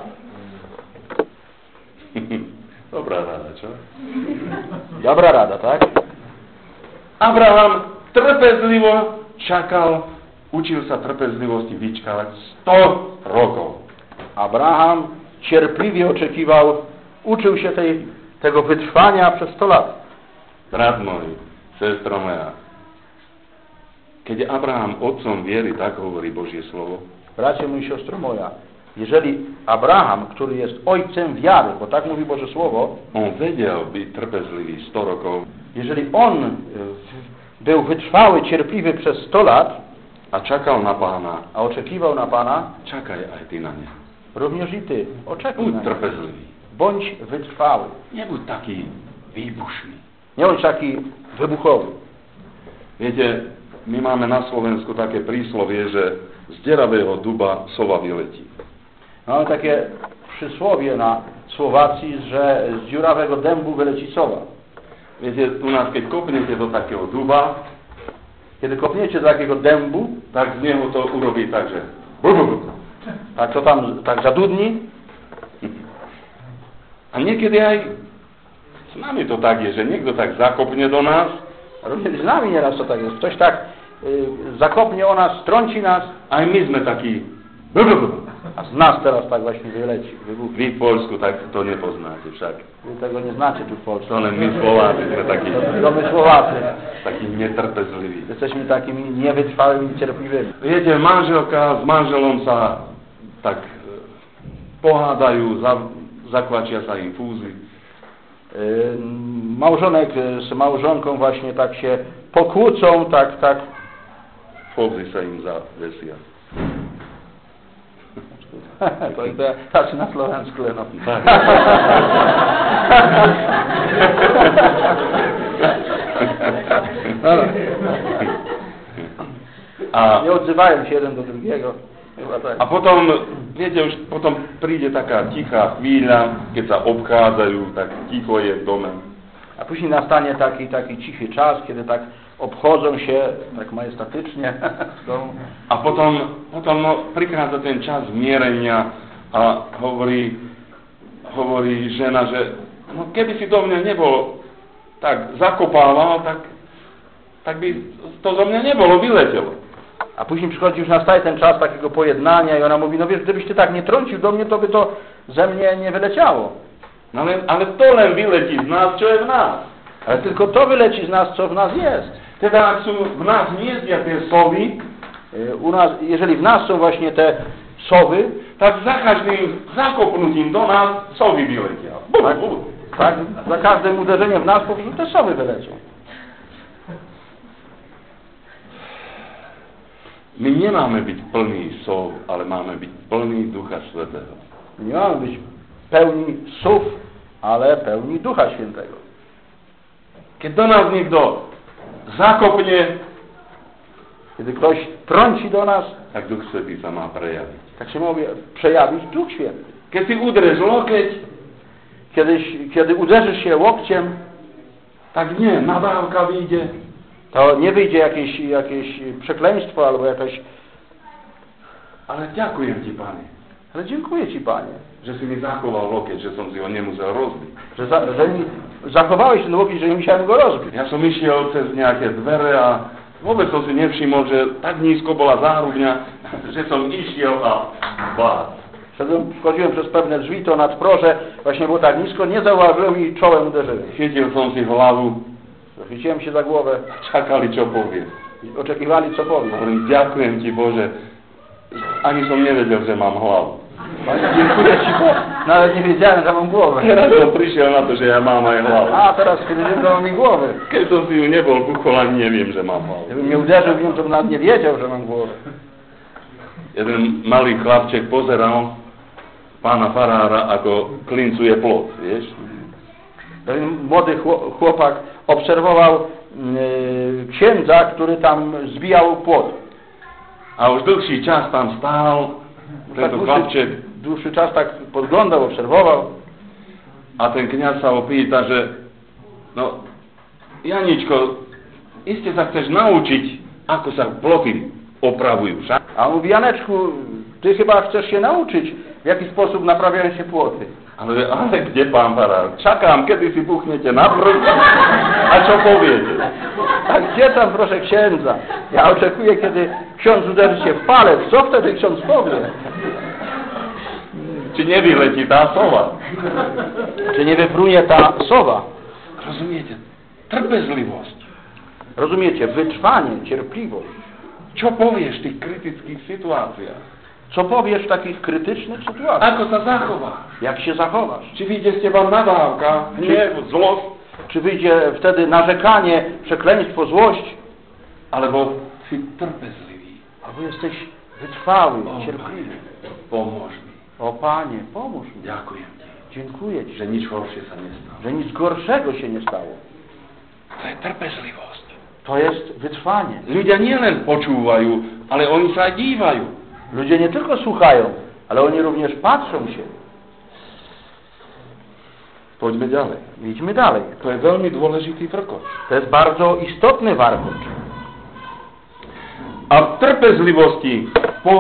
Speaker 1: Dobrá rada, čo?
Speaker 2: Dobra rada, tak?
Speaker 1: Abraham trpezlivo čakal, učil sa trpezlivosti vyčkávať 100 rokov.
Speaker 2: Abraham cierpliwie oczekiwał, uczył się tego wytrwania przez 100 lat.
Speaker 1: Brat môj, sestra moja, keď Abraham otcom viery, tak hovorí Božie slovo,
Speaker 2: Bracie mój, siostro moja, jeżeli Abraham, który jest ojcem wiary, bo tak mówi Boże Słowo,
Speaker 1: on vedel byť trpezlivý 100 rokov,
Speaker 2: jeżeli on był wytrwały, cierpliwy przez 100 lat,
Speaker 1: a čakal na Pána,
Speaker 2: a oczekiwał na Pana,
Speaker 1: čakaj aj ty na ne.
Speaker 2: również i Ty oczekuj
Speaker 1: Buď
Speaker 2: na niego.
Speaker 1: trpezlivý.
Speaker 2: Bądź wytrwały.
Speaker 1: Nebuď taký výbušný.
Speaker 2: Nie bądź taki wybuchowy.
Speaker 1: Viete, my máme na Slovensku také príslovie, že z deravého duba sova vyletí.
Speaker 2: Mamy takie przysłowie na Słowacji, że z dziurawego dębu wyleci sowa.
Speaker 1: Viete, u nás, keď kopnete do takého duba,
Speaker 2: Kiedy kopniecie do takiego dębu,
Speaker 1: tak z neho to urobí tak, že
Speaker 2: tak to tam tak zadudni.
Speaker 1: A niekedy aj s nami to tak je, že niekto tak zakopne do nás
Speaker 2: Również z nami nieraz to tak jest. Ktoś tak zakopnie o nas, strąci nas,
Speaker 1: aj my sme takí.
Speaker 2: a z nas teraz tak właśnie wyleci, wybuchnie.
Speaker 1: Vy v Poľsku tak to nepoznáte však.
Speaker 2: Wy tego nie znacie tu w Polsce.
Speaker 1: To len my Slováci sme takí,
Speaker 2: To my Słowacy.
Speaker 1: takí netrpezliví.
Speaker 2: Jesteśmy takimi niewytrwałymi, cierpliwymi.
Speaker 1: Viete, manželka s manželom sa tak pohádajú, zakvačia sa im fúzy.
Speaker 2: Małżonek z małżonką właśnie tak się pokłócą, tak
Speaker 1: Fúzy sa im zavesia.
Speaker 2: To jest tacy na Slovensku, no.
Speaker 1: Tak.
Speaker 2: Nie odzywają się jeden do drugiego. Chyba tak.
Speaker 1: A potom, viete, už potom príde taká tichá chvíľa, keď sa obchádzajú, tak ticho je v dome.
Speaker 2: A później nastanie taki cichy czas, kiedy tak obchodzą się tak majestatycznie w domu.
Speaker 1: A potom no, prichádza ten čas zmierenia a hovorí žena, že no, keby si do mňa nebol tak zakopával, tak by to do mňa nebolo, vyletelo.
Speaker 2: A później przychodzi, już nastaje ten czas takiego pojednania i ona mówi, no wiesz, gdybyś ty tak nie trącił do mnie, to by to ze mnie nie wyleciało.
Speaker 1: No ale to len vyletí z nás, čo je v nás.
Speaker 2: Ale tylko to wyleci z nas, co w nas jest.
Speaker 1: Teda, ak sú v nás hniezdia tie sovy,
Speaker 2: U nas, jeżeli w nas są właśnie te sowy,
Speaker 1: tak za každým zakopnutím do nás sovy vyletia.
Speaker 2: tak, za każdym uderzeniem w nas po prostu te sowy wylecą.
Speaker 1: My nemáme byť plný sov, ale máme byť plný Ducha Svätého.
Speaker 2: Nie mamy być pełni sów, ale pełni Ducha Świętego.
Speaker 1: Keď do nás niekto zakopne,
Speaker 2: Kiedy ktoś trąci do nas,
Speaker 1: tak Duch Svätý sa má prejaviť.
Speaker 2: tak się mówi przejawić Duch Święty.
Speaker 1: Keď si udrieš lokeť,
Speaker 2: Kiedy uderzysz się łokciem,
Speaker 1: tak nie, nadávka vyjde.
Speaker 2: to nie wyjdzie jakieś przekleństwo albo jakaś...
Speaker 1: Ale ďakujem ti, Pane,
Speaker 2: Ale dziękuję Ci, Panie,
Speaker 1: že si mi zachoval lokeť, že som si ho nemusel rozbiť.
Speaker 2: że mi zachowałeś ten łokieć, że nie musiałem go rozbić.
Speaker 1: Ja som išiel cez nejaké dvere a vôbec som si nevšimol, že tak nízko bola zárubňa, že som išiel a bác.
Speaker 2: Wchodziłem przez pewne drzwi, to nadproże właśnie było tak nisko, nie zauważyłem i czołem uderzyłem.
Speaker 1: Chytil som si hlavu,
Speaker 2: Chwyciłem się za głowę
Speaker 1: čakali, čo povie.
Speaker 2: i oczekiwali, co powiem.
Speaker 1: Hovorím, ďakujem ti, Bože, ani som nevedel, že mám hlavu.
Speaker 2: Panie, dziękuję Ci, bo nawet nie wiedziałem, że mam głowę.
Speaker 1: Teraz som prišiel na to, že ja mám aj hlavu.
Speaker 2: A teraz, kiedy wiem, że mam mi głowę.
Speaker 1: Keď som si ju nebol buchol, ani neviem, že mám hlavu.
Speaker 2: Gdybym nie uderzył w nią, to bym nawet nie wiedział, że mam głowę.
Speaker 1: Jeden malý chlapček pozeral pána farára, ako klincuje plot, vieš?
Speaker 2: Ten młody chłopak obserwował księdza, który tam zbijał płot.
Speaker 1: A už dlhší čas tam stál tento chlapček
Speaker 2: Dłuższy czas tak podglądał, obserwował.
Speaker 1: a ten kňaz sa ho pýta, že no, Janičko, iste sa chceš naučiť, ako sa ploty opravujú, však?
Speaker 2: A on mówi, Janeczku, ty chyba chcesz się nauczyć, w jaki sposób naprawiają się płoty.
Speaker 1: Ale kde, pán farár? Čakám, kedy si buchnete na prst a čo poviete?
Speaker 2: A gdzie tam, proszę księdza? Ja oczekuję, kiedy ksiądz uderzy się w palec. Co wtedy ksiądz powie?
Speaker 1: Či nevyletí tá sova?
Speaker 2: Czy nie wyprunie ta sowa?
Speaker 1: Rozumiete? Trpezlivosť.
Speaker 2: Rozumiecie? Wytrwanie, cierpliwość.
Speaker 1: Čo povieš v tých kritických situáciách?
Speaker 2: Co powiesz w takich krytycznych sytuacjach?
Speaker 1: Ako sa zachováš?
Speaker 2: Jak się zachowasz?
Speaker 1: Či vyjde z teba nadávka, hniev, zlosť,
Speaker 2: Czy wyjdzie wtedy narzekanie, przekleństwo, złość?
Speaker 1: alebo si trpezlivý?
Speaker 2: Albo jesteś wytrwały, cierpliwy.
Speaker 1: Pomôž mi.
Speaker 2: O Panie, pomóż mi.
Speaker 1: Ďakujem ti,
Speaker 2: Dziękuję Ci,
Speaker 1: že nič horšie sa nestalo.
Speaker 2: że nic gorszego się nie stało.
Speaker 1: To je trpezlivosť.
Speaker 2: To jest wytrwanie.
Speaker 1: Ľudia nielen počúvajú, ale oni sa aj dívajú.
Speaker 2: Ludzie nie tylko słuchają, ale oni również patrzą się.
Speaker 1: Poďme ďalej.
Speaker 2: Idźmy dalej.
Speaker 1: To je veľmi dôležitý vrkoč.
Speaker 2: To jest bardzo istotny warkocz.
Speaker 1: A v trpezlivosti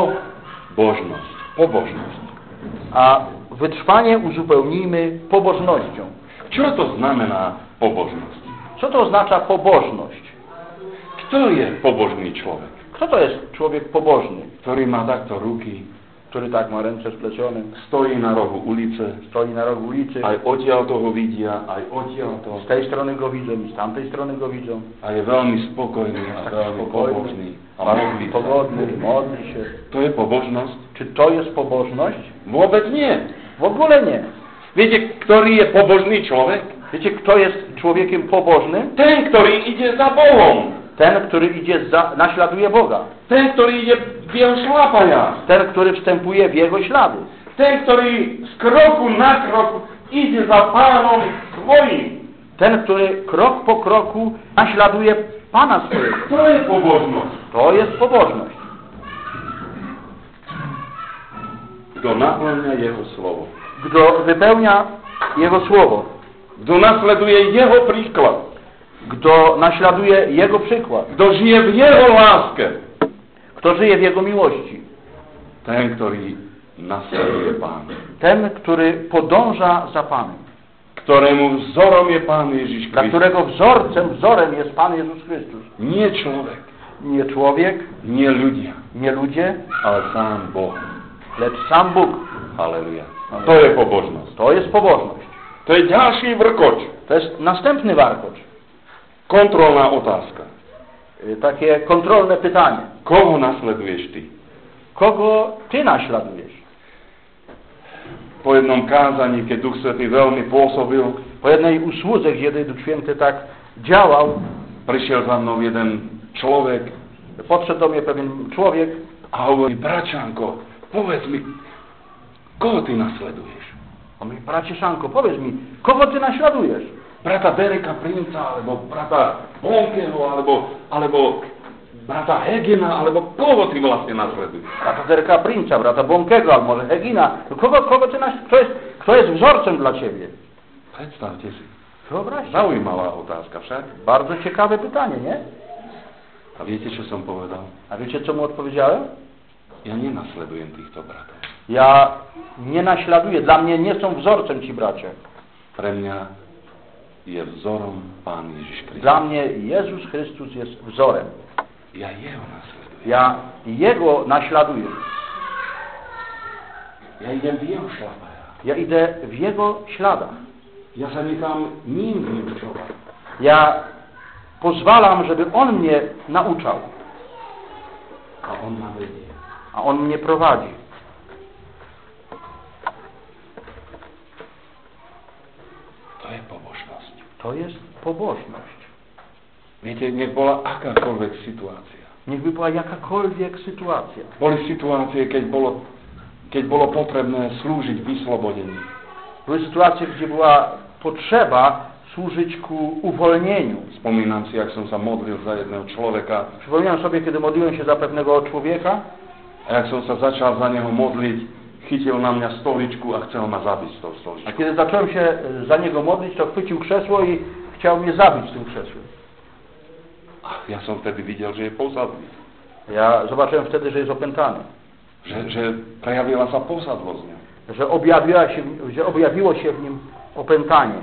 Speaker 1: pobožnosť.
Speaker 2: A wytrwanie uzupełnijmy pobożnością.
Speaker 1: Čo to znamená pobožnosť?
Speaker 2: Co to oznacza pobożność?
Speaker 1: Kto je pobožný človek?
Speaker 2: Kto to jest człowiek pobożny?
Speaker 1: Ktorý má takto ruky,
Speaker 2: Który tak ma ręce splecione,
Speaker 1: stojí na rohu ulice,
Speaker 2: stoi na rogu ulicy,
Speaker 1: aj odtiaľ toho vidia, aj odtiaľ to.
Speaker 2: z tej strony go widzą i z tamtej strony go widzą.
Speaker 1: A je veľmi spokojný a veľmi pobožný. A modlí sa.
Speaker 2: pogodny, modli się.
Speaker 1: To je pobožnosť?
Speaker 2: Czy to jest pobożność?
Speaker 1: Vôbec nie.
Speaker 2: W ogóle nie.
Speaker 1: Viete, ktorý je pobožný človek?
Speaker 2: Wiecie, kto jest człowiekiem pobożnym?
Speaker 1: Ten, ktorý ide za Bohom.
Speaker 2: Ten, który naśladuje Boga.
Speaker 1: Ten, który idzie w jego szlapania.
Speaker 2: Ten, który wstępuje w Jego ślady.
Speaker 1: Ten, który z kroku na krok idzie za Panem swoim.
Speaker 2: Ten, który krok po kroku naśladuje Pana swojego.
Speaker 1: To jest pobożność.
Speaker 2: To jest pobożność.
Speaker 1: Kto napełnia Jego słowo.
Speaker 2: Kto wypełnia Jego słowo.
Speaker 1: Kto nasleduje Jego przykład.
Speaker 2: Kto naśladuje Jego przykład.
Speaker 1: Kto żyje w Jego łaskę.
Speaker 2: Kto żyje w Jego miłości.
Speaker 1: Ten, który nasleduje Pan.
Speaker 2: Ten, który podąża za Panem.
Speaker 1: Któremu wzorem jest Pan Jezus
Speaker 2: Dla
Speaker 1: Chrystus.
Speaker 2: którego wzorem jest Pan Jezus Chrystus.
Speaker 1: Nie człowiek.
Speaker 2: Nie człowiek,
Speaker 1: Nie ludzie.
Speaker 2: nie ludzie,
Speaker 1: Ale sam Bóg.
Speaker 2: lecz sam Bóg.
Speaker 1: Halleluja. To jest pobożność.
Speaker 2: To jest pobożność.
Speaker 1: To jest dalszy warkocz.
Speaker 2: To jest następny warkocz.
Speaker 1: Kontrolna otázka.
Speaker 2: Takie kontrolne pytanie.
Speaker 1: Kogo nasledujesz Ty?
Speaker 2: Kogo Ty naśladujesz?
Speaker 1: Po jednom kázaní, keď Duch Svätý veľmi pôsobil,
Speaker 2: Po jednej usłudze, gdzie Duch Święty tak działał,
Speaker 1: prišiel za mnou jeden človek
Speaker 2: podszedł do mnie pewien człowiek
Speaker 1: a hovorí, bračanko, povedz mi, koho Ty nasleduješ?
Speaker 2: On mówi, bracie Szanko, powiedz mi, kogo Ty naśladujesz?
Speaker 1: Brata Dereka Princa, alebo brata Bonkeho, alebo brata Hegina, alebo kogo Ty vlastne nasleduješ?
Speaker 2: Brata Dereka Princa, brata Bonkego, albo może Hegina. Kogo Ty naśladujesz? Kto jest wzorcem dla Ciebie?
Speaker 1: Predstavte si.
Speaker 2: Wyobraźcie.
Speaker 1: Zaujímavá otázka však.
Speaker 2: Bardzo ciekawe pytanie, nie?
Speaker 1: A viete, čo som povedal?
Speaker 2: A wiecie, co mu odpowiedziałem?
Speaker 1: Ja nenasledujem týchto bratov.
Speaker 2: Ja nie naśladuję, dla mnie nie są wzorcem ci bracia.
Speaker 1: Pre mňa je vzorom Pán Ježiš Kristus.
Speaker 2: Dla mnie Jezus Chrystus jest wzorem.
Speaker 1: Ja Jeho nasledujem.
Speaker 2: Ja Jego naśladuję.
Speaker 1: Ja idem v Jeho šlapajách.
Speaker 2: Ja idę w Jego śladach.
Speaker 1: Ja sa nechám ním vyučovať.
Speaker 2: Ja pozwalam, żeby On mnie nauczał.
Speaker 1: A On ma vedie.
Speaker 2: A On mnie prowadzi.
Speaker 1: To je pobožnosť.
Speaker 2: To jest pobożność.
Speaker 1: Viete, nech bola akákoľvek situácia.
Speaker 2: Niechby była jakakolwiek sytuacja.
Speaker 1: Boli situácie, keď bolo potrebné slúžiť vyslobodení.
Speaker 2: Były sytuacje, gdzie była potrzeba służyć ku uwolnieniu.
Speaker 1: Spomínam si, jak som sa modlil za jedného človeka
Speaker 2: Przypominam sobie, kiedy modliłem się za pewnego człowieka,
Speaker 1: a jak som sa začal za neho modliť, chytil na mňa stoličku a chcel ma zabiť z tou
Speaker 2: a
Speaker 1: stoličkou.
Speaker 2: kiedy zacząłem się za niego modlić, to chwycił krzesło i chciał mnie zabić tym krzesłem.
Speaker 1: A ja som vtedy videl, že je posadlý.
Speaker 2: Ja zobaczyłem wtedy, że jest opętany.
Speaker 1: Že prejavila sa posadlosť z ňou.
Speaker 2: Że objawiło się w nim opętanie.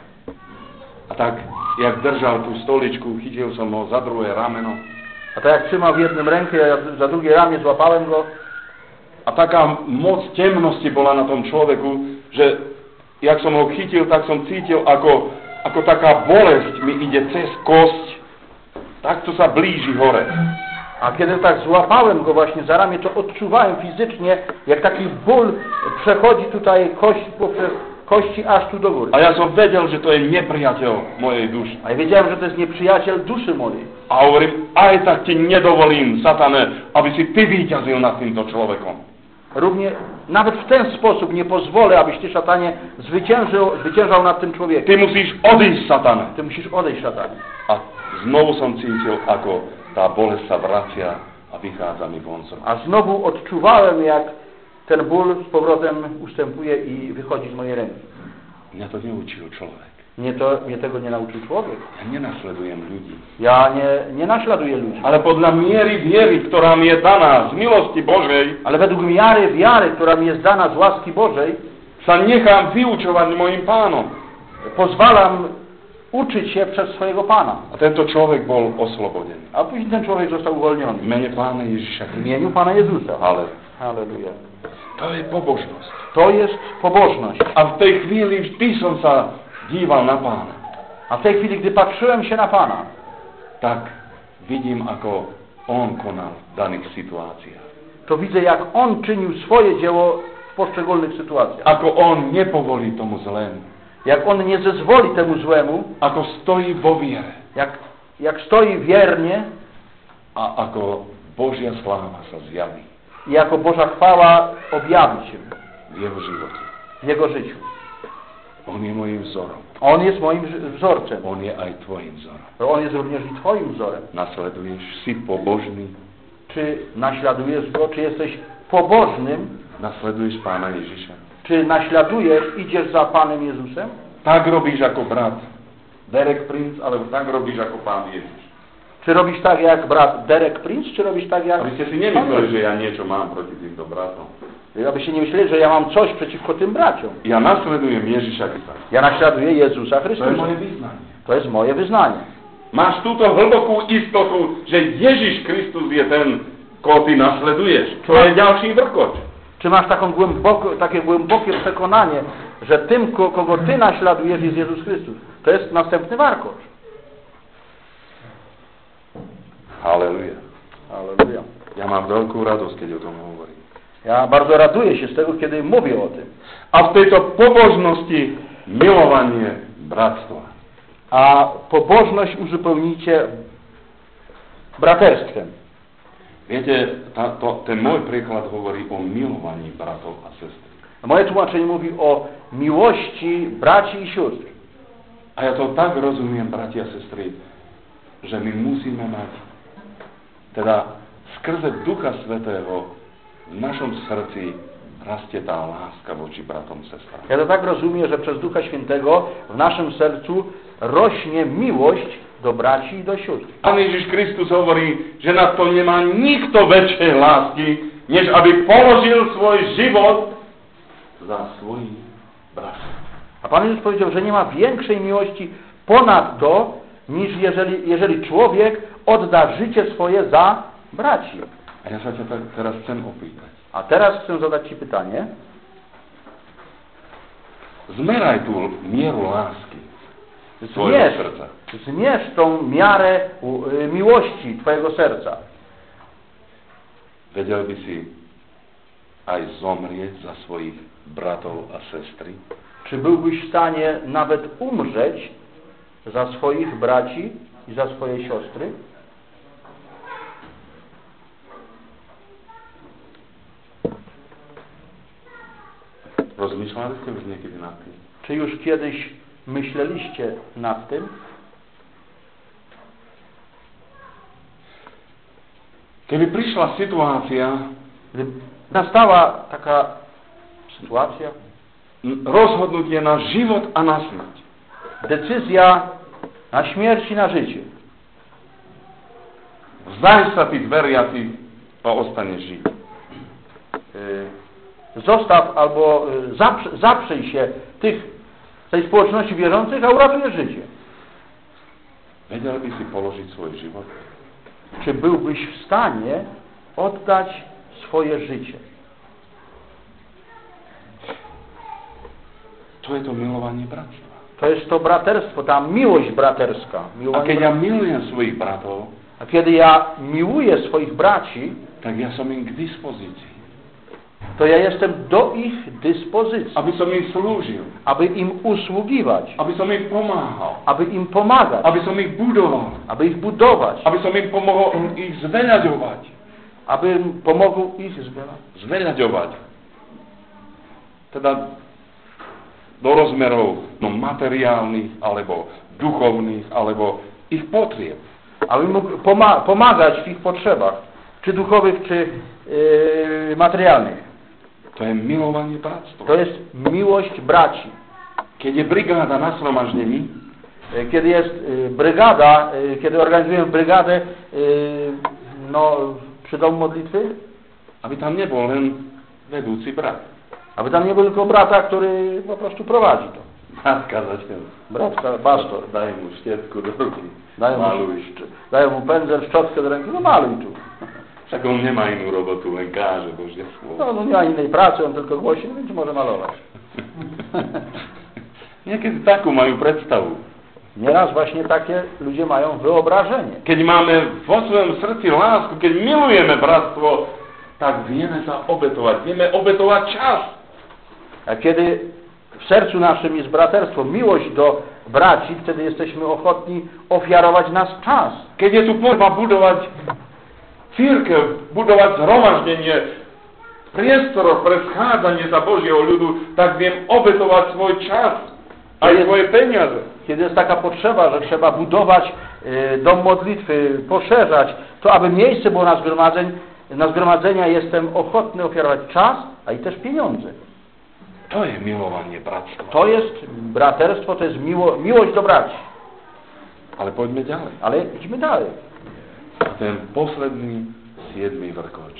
Speaker 1: A tak, jak držal tú stoličku, chytil som ho za druhé rameno.
Speaker 2: A tak jak trzymał w jednym rękę, ja za drugie ramię złapałem go.
Speaker 1: A taká moc temnosti bola na tom človeku, že jak som ho chytil, tak som cítil, ako taká bolesť mi ide cez kosť. Takto sa blíži hore.
Speaker 2: A kiedy tak złapałem go właśnie za ramię, to odczuwałem fizycznie, jak taki ból przechodzi tutaj poprzez kości aż tu do góry.
Speaker 1: A ja som vedel, že to je nepriateľ mojej duši.
Speaker 2: A ja wiedziałem, że to jest nieprzyjaciel duszy mojej.
Speaker 1: A hovorím, aj tak ti nedovolím, satane, aby si ty víťazil nad týmto človekom.
Speaker 2: Równie, nawet w ten sposób nie pozwolę, abyś ty, szatanie, zwyciężał nad tym człowiekiem.
Speaker 1: Ty musíš odísť, satane.
Speaker 2: Ty musisz odejść, szatanie.
Speaker 1: A znovu som cítil, ako tá bolesť sa vracia a vychádza mi von z rúk.
Speaker 2: A znowu odczuwałem, jak ten ból z powrotem ustępuje i wychodzi z mojej ręki.
Speaker 1: Mňa to neučil človek.
Speaker 2: Mnie tego nie nauczył człowiek.
Speaker 1: Ja nenasledujem ľudí.
Speaker 2: Ja nie naśladuję ludzi.
Speaker 1: Ale podľa miery viery, ktorá mi je daná z milosti Božej,
Speaker 2: Ale według miary wiary, która mi jest dana z łaski Bożej,
Speaker 1: sa nechám vyučovať mojim Pánom.
Speaker 2: pozwalam uczyć się przez swojego Pana.
Speaker 1: A tento človek bol oslobodený.
Speaker 2: A później ten człowiek został uwolniony.
Speaker 1: V mene Pána Ježiša
Speaker 2: W
Speaker 1: Krista.
Speaker 2: imieniu Pana Jezusa.
Speaker 1: Ale
Speaker 2: Halleluja.
Speaker 1: to je pobožnosť.
Speaker 2: To jest pobożność.
Speaker 1: A v tej chvíli vždy som sa díval na Pána.
Speaker 2: A w tej chwili, gdy patrzyłem się na Pana,
Speaker 1: Tak vidím, ako On konal v daných situáciách.
Speaker 2: to widzę, jak On czynił swoje dzieło w poszczególnych sytuacjach.
Speaker 1: Ako On nepovolí tomu zlému.
Speaker 2: Jak On nie zezwoli temu złemu,
Speaker 1: Ako stojí vo viere.
Speaker 2: jak jak stoi wiernie
Speaker 1: a ako Božia sláva sa zjaví
Speaker 2: i jako Boża chwała objawi się
Speaker 1: v jeho živote.
Speaker 2: w jego życiu.
Speaker 1: On je mojím vzorom.
Speaker 2: On jest moim wzorcem.
Speaker 1: On je aj tvojim vzorom.
Speaker 2: On jest również i twoim wzorem.
Speaker 1: Nasleduješ, si pobožný,
Speaker 2: Czy naśladujesz go, czy jesteś pobożnym,
Speaker 1: nasleduješ Pána Ježiša.
Speaker 2: czy naśladujesz, idziesz za Panem Jezusem?
Speaker 1: Tak robíš ako brat Derek Prince, alebo tak robíš ako Pán Ježiš.
Speaker 2: Czy robisz tak jak brat Derek Prince, czy robisz tak jak...
Speaker 1: Aby ste si nemysleli, že ja niečo mám proti týmto bratom.
Speaker 2: Abyście nie myśleli, że ja mam coś przeciwko tym braciom.
Speaker 1: Ja nasledujem Ježiša Krista.
Speaker 2: Ja naśladuję Jezusa
Speaker 1: To je
Speaker 2: Chrystusa.
Speaker 1: moje vyznanie.
Speaker 2: To jest moje wyznanie.
Speaker 1: Máš túto hlbokú istotu, že Ježiš Kristus je ten, koho ty nasleduješ. To je ďalší vrkoč.
Speaker 2: Czy masz takie głębokie przekonanie, że tym, kogo ty naśladujesz, jest Jezus Chrystus? To jest następny warkocz.
Speaker 1: Halleluja.
Speaker 2: Halleluja.
Speaker 1: Ja mám veľkú radosť, keď o tom hovorím.
Speaker 2: Ja bardzo raduję się z tego, kiedy mówię o tym.
Speaker 1: A v tejto pobožnosti milovanie bratstva.
Speaker 2: A pobożność uzupełnijcie braterstwem.
Speaker 1: Viete, ten môj príklad hovorí o milovaní bratov a sestry.
Speaker 2: Moje tłumaczenie mówi o miłości braci i sióstr.
Speaker 1: A ja to tak rozumiem, bratia a sestry, že my musíme mať, teda skrze Ducha Svätého v našom srdci rastie tá láska voči bratom a sestrám.
Speaker 2: Ja to tak rozumiem, że przez Ducha Świętego w naszym sercu rośnie miłość do braci i do sióstr.
Speaker 1: Pán Ježiš Kristus hovorí, že na to nemá nikto väčšej lásky, než aby položil svoj život za svojich bratov.
Speaker 2: A Pan Jezus powiedział, że nie ma większej miłości ponad to, niż jeżeli człowiek odda życie swoje za braci.
Speaker 1: A ja sa ťa teraz chcem opýtať.
Speaker 2: A teraz chcę zadać Ci pytanie.
Speaker 1: Zmeraj tú mieru lásky svojho srdca.
Speaker 2: Zmierz tą miarę miłości Twojego serca.
Speaker 1: Vedel by si aj zomrieť za svojich bratov a sestry?
Speaker 2: Czy byłbyś w stanie nawet umrzeć za swoich braci i za swoje siostry?
Speaker 1: Rozmýšľali ste už niekedy nad tým?
Speaker 2: Czy już kiedyś myśleliście nad tym?
Speaker 1: Keby prišla situácia,
Speaker 2: Gdy nastała taka sytuacja,
Speaker 1: rozhodnutie na život a na smrť,
Speaker 2: decyzja na śmierć i na życie.
Speaker 1: vzdaj sa tých veriacich a ostaneš žiť.
Speaker 2: Zostaw albo zaprzyj się tej społeczności wierzących, a uratujesz życie.
Speaker 1: Vedel by si položiť svoj život?
Speaker 2: Czy byłbyś w stanie oddać swoje życie?
Speaker 1: To je to milovanie bratstva.
Speaker 2: To jest to braterstwo, ta miłość braterska.
Speaker 1: A keď ja milujem svojich bratov,
Speaker 2: A kiedy ja miłuję swoich braci,
Speaker 1: tak ja som im k dispozícii.
Speaker 2: to ja jestem do ich dyspozycji,
Speaker 1: Aby som im slúžil.
Speaker 2: aby im usługiwać,
Speaker 1: Aby som im pomáhal.
Speaker 2: aby im pomagać,
Speaker 1: Aby som ich budoval.
Speaker 2: aby ich budować,
Speaker 1: Aby som im pomohol ich zveľaďovať.
Speaker 2: aby im pomogł ich
Speaker 1: Zveľaďovať. Teda do rozmerov materiálnych, alebo duchovných, alebo ich potrieb.
Speaker 2: aby mógł pomagać w ich potrzebach, czy duchowych, czy materialnych.
Speaker 1: To je milovanie bratstva.
Speaker 2: To jest miłość braci.
Speaker 1: Keď je brigáda na zhromaždení,
Speaker 2: Kiedy jest brygada, kiedy organizujemy brygadę przy domu modlitwy,
Speaker 1: aby tam nebol len vedúci brat.
Speaker 2: aby tam nie był tylko brata, który po prostu prowadzi to.
Speaker 1: Brat kazateľ.
Speaker 2: Brat, pastor.
Speaker 1: Daj mu štiepku do ruky.
Speaker 2: Dają mu pędzel, szczotkę do ręki, no maluj tu.
Speaker 1: Však on nemá inú robotu, len káže Božie slovo.
Speaker 2: No nie ma innej pracy, on tylko głosi, więc może malować.
Speaker 1: Niekedy takú majú predstavu.
Speaker 2: Nieraz właśnie takie ludzie mają wyobrażenie.
Speaker 1: Keď máme vo svojom srdci lásku, keď milujeme bratstvo, tak vieme sa obetovať. Vieme obetovať čas.
Speaker 2: A kiedy w sercu naszym jest braterstwo, miłość do braci, wtedy jesteśmy ochotni ofiarować nasz czas.
Speaker 1: Keď je tu potreba budovať církev, budovať zhromaždenie, priestor pre schádzanie sa Božieho ľudu, tak viem obetovať svoj čas, aj swoje peniaze.
Speaker 2: Kiedy jest taka potrzeba, że trzeba budować dom modlitwy, poszerzać, to aby miejsce było na zgromadzenia jestem ochotny ofiarować czas, a i też pieniądze.
Speaker 1: To je milovanie bratstva.
Speaker 2: To jest braterstwo, to jest miłość do braci.
Speaker 1: Ale poďme ďalej.
Speaker 2: Ale idźmy dalej.
Speaker 1: A ten posledný 7. vrkoč.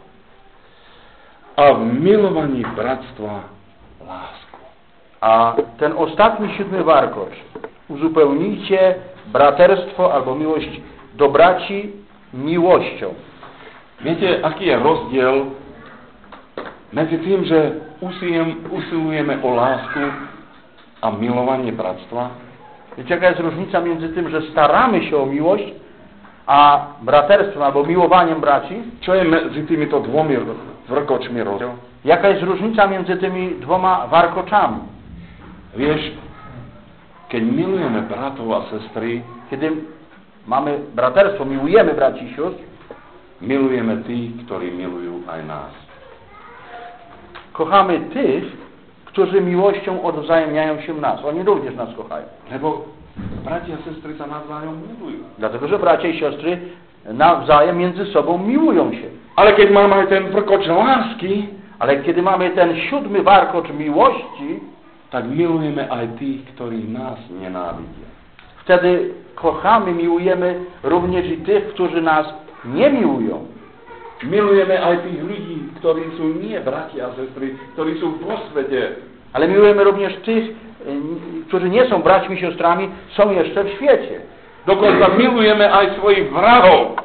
Speaker 1: A v milovaní bratstva lásku.
Speaker 2: A ten ostatni 7. warkocz. Uzupełnijcie braterstwo albo miłość do braci miłością.
Speaker 1: Viete, aký je rozdiel medzi tým, že usilujeme o lásku a milovanie bratstva?
Speaker 2: Wiecie, jaka jest różnica między tym, że staramy się o miłość, a braterstwem albo miłowaniem braci?
Speaker 1: Čo je medzi týmito dvomi vrkočmi rozdiel?
Speaker 2: Jaka jest różnica między tymi dwoma warkoczami?
Speaker 1: Vieš, keď milujeme bratov a sestry,
Speaker 2: Kiedy mamy braterstwo, miłujemy braci i sióstr,
Speaker 1: milujeme tých, ktorí milujú aj nás.
Speaker 2: kochamy tych, którzy miłością odwzajemniają się nas. Oni również nas kochają.
Speaker 1: Lebo bratia a sestry sa navzájom milujú.
Speaker 2: Dlatego, że bracia i siostry nawzajem między sobą miłują się.
Speaker 1: Ale keď máme aj ten vrkoč lásky,
Speaker 2: Ale kiedy mamy ten 7. warkocz miłości,
Speaker 1: tak milujeme aj tých, ktorí nás nenávidia.
Speaker 2: wtedy kochamy, miłujemy również i tych, którzy nas nie miłują.
Speaker 1: Milujeme aj tých ľudí, ktorí sú nie bratia a sestry, ktorí sú vo svete.
Speaker 2: Ale miłujemy również tych, którzy nie są braćmi i siostrami, są jeszcze w świecie.
Speaker 1: Dokonca milujeme aj svojich vrahov.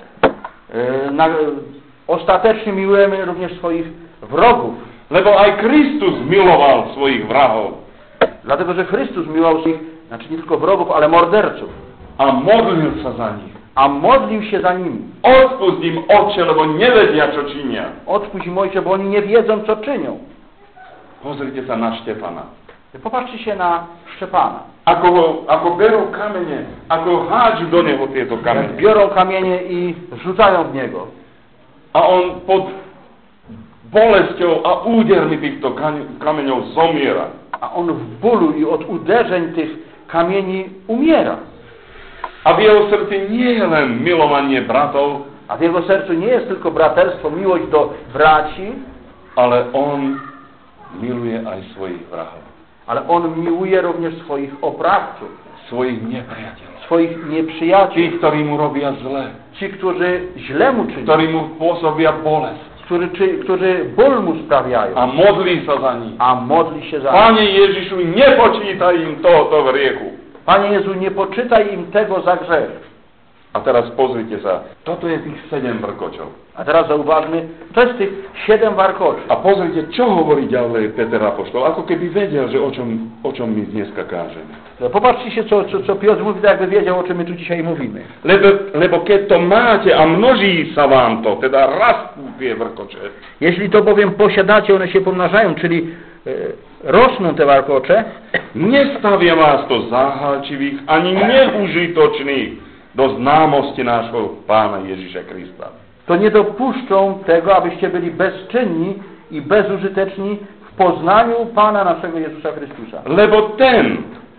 Speaker 2: Ostatecznie miłujemy również swoich wrogów.
Speaker 1: Lebo aj Kristus miloval svojich vrahov.
Speaker 2: Dlatego, że Chrystus miłował swoich, znaczy nie tylko wrogów, ale morderców.
Speaker 1: A modlil sa za nich.
Speaker 2: A modlił się za nimi.
Speaker 1: Odpust im, Otče, lebo nevedia, čo činia.
Speaker 2: Odpuść im, Ojcze, bo oni nie wiedzą, co czynią.
Speaker 1: Pozrite sa na Štefana.
Speaker 2: Popatrzcie się na Szczepana.
Speaker 1: Ako berú kamene, ako hádžu do neho tieto kamene.
Speaker 2: Biorą kamienie i rzucają w niego.
Speaker 1: A on pod bolesťou a údermi týchto kameňov zomiera.
Speaker 2: A on w bólu i od uderzeń tych kamieni umiera.
Speaker 1: A w jeho srdci nie je len milovanie bratov,
Speaker 2: A w jego sercu nie jest tylko braterstwo, miłość do braci,
Speaker 1: ale on miluje aj svojich vrahov.
Speaker 2: ale on miłuje również swoich oprawców,
Speaker 1: Svojich nepriateľov.
Speaker 2: swoich nieprzyjaciół,
Speaker 1: Tí, ktorí mu robia zle.
Speaker 2: ci, którzy źle mu czynią,
Speaker 1: Ktorí mu pôsobia bolesť.
Speaker 2: którzy ból mu sprawiają,
Speaker 1: A modlí sa za nich.
Speaker 2: a modli się za nich.
Speaker 1: Pane Ježišu, nepočítaj im tohoto hriechu.
Speaker 2: Panie Jezu, nie poczytaj im tego za grzech.
Speaker 1: A teraz pozrite sa, toto je tých 7 vrkočov.
Speaker 2: A teraz zauważmy, to jest tych 7 warkoczy.
Speaker 1: A pozrite, čo hovorí ďalej Peter Apoštol, ako keby vedel, že o čom my dneska kážeme.
Speaker 2: Popatrzcie się, co Piotr mówi, tak jakby wiedział, o czym my tu dzisiaj mówimy.
Speaker 1: Lebo keď to máte a množí sa vám to, teda rastú tie vrkoče,
Speaker 2: Jeśli to bowiem posiadacie, one się pomnażają, czyli rosną te warkocze,
Speaker 1: nestavia vás to záhalčivých ani neužitočných do známosti nášho Pána Ježiša Krista.
Speaker 2: to nie dopuszczą tego, abyście byli bezczynni i bezużyteczni w poznaniu Pana naszego Jezusa Chrystusa.
Speaker 1: Lebo ten,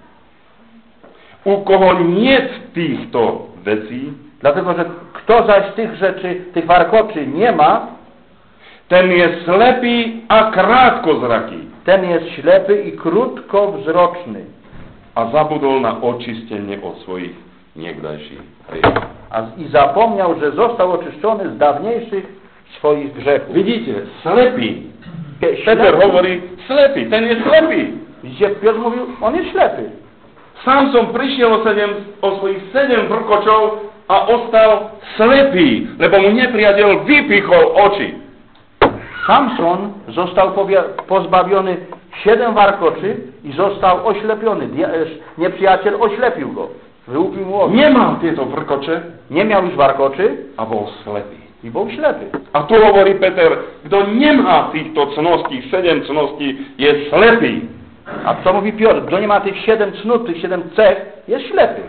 Speaker 1: u koho nie týchto vecí,
Speaker 2: Dlatego, że kto zaś tych rzeczy, tych warkoczy nie ma,
Speaker 1: ten je slepý a krátkozraký
Speaker 2: ten jest ślepy i krótkowzroczny.
Speaker 1: a zabudol na očistenie od svojich niekdajších hriechov.
Speaker 2: I zapomniał, że został oczyszczony z dawniejszych swoich grzechów.
Speaker 1: Vidíte, slepý. Peter hovorí, slepý, ten je slepý.
Speaker 2: Widzicie, Piotr mówił, on jest ślepy.
Speaker 1: Sám som prišiel o svojich 7 vrkočov a ostal slepý, lebo mu nepriateľ vypichol oči.
Speaker 2: Samson został pozbawiony 7 warkoczy i został oślepiony. Nieprzyjaciel oślepił go. Wyłupił mu oczy.
Speaker 1: Nemal tieto vrkoče
Speaker 2: Nie miał już warkoczy
Speaker 1: a bol slepý.
Speaker 2: i był ślepy.
Speaker 1: A tu hovorí Peter, kto nemá týchto cností, 7 cností, je slepý.
Speaker 2: A co mówi Piotr? Kto nie ma tych 7 cnót, tych 7 cech, jest ślepy.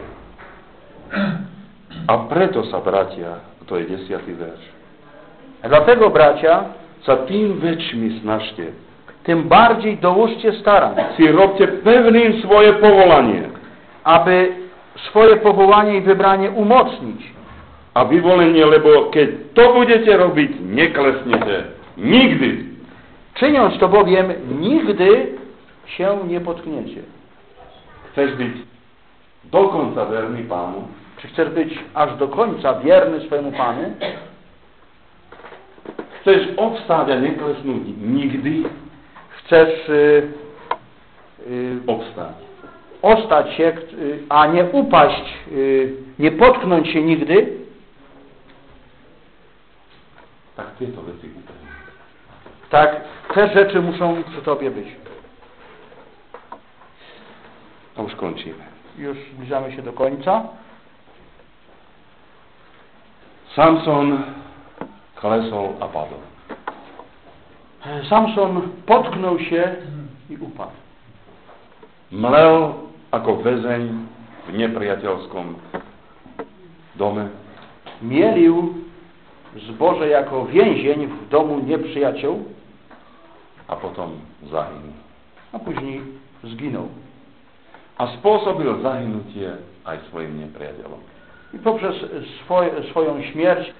Speaker 1: A preto sa, bratia, to je 10. verš.
Speaker 2: A dlatego, bracia,
Speaker 1: Sa tým väčšmi snažte.
Speaker 2: tym bardziej dołóżcie starań,
Speaker 1: Si robte pevným svoje povolanie.
Speaker 2: aby swoje powołanie i wybranie umocnić.
Speaker 1: A vyvolenie, lebo keď to budete robiť, neklesnete. Nikdy.
Speaker 2: Czyniąc to bowiem, nigdy się nie potkniecie.
Speaker 1: Chceš byť dokonca verný Pánu?
Speaker 2: Czy chcesz być aż do końca wierny swojemu Panu?
Speaker 1: Chceš obstáť a neklesnúť nikdy?
Speaker 2: Chcesz
Speaker 1: Obstáť.
Speaker 2: ostać się, a nie upaść, nie potknąć się nigdy?
Speaker 1: Tak tieto veci úplne.
Speaker 2: Tak, te rzeczy muszą przy Tobie być.
Speaker 1: A už končíme.
Speaker 2: Już zbliżamy się do końca.
Speaker 1: Samson klesol a padol.
Speaker 2: Samson potknął się i upadł.
Speaker 1: Mlel ako väzeň v nepriateľskom dome.
Speaker 2: Mielił zboże jako więzień w domu nieprzyjaciół,
Speaker 1: A potom zahynul.
Speaker 2: a później zginął.
Speaker 1: A spôsobil zahynutie aj svojim nepriateľom.
Speaker 2: I poprzez swoją śmierć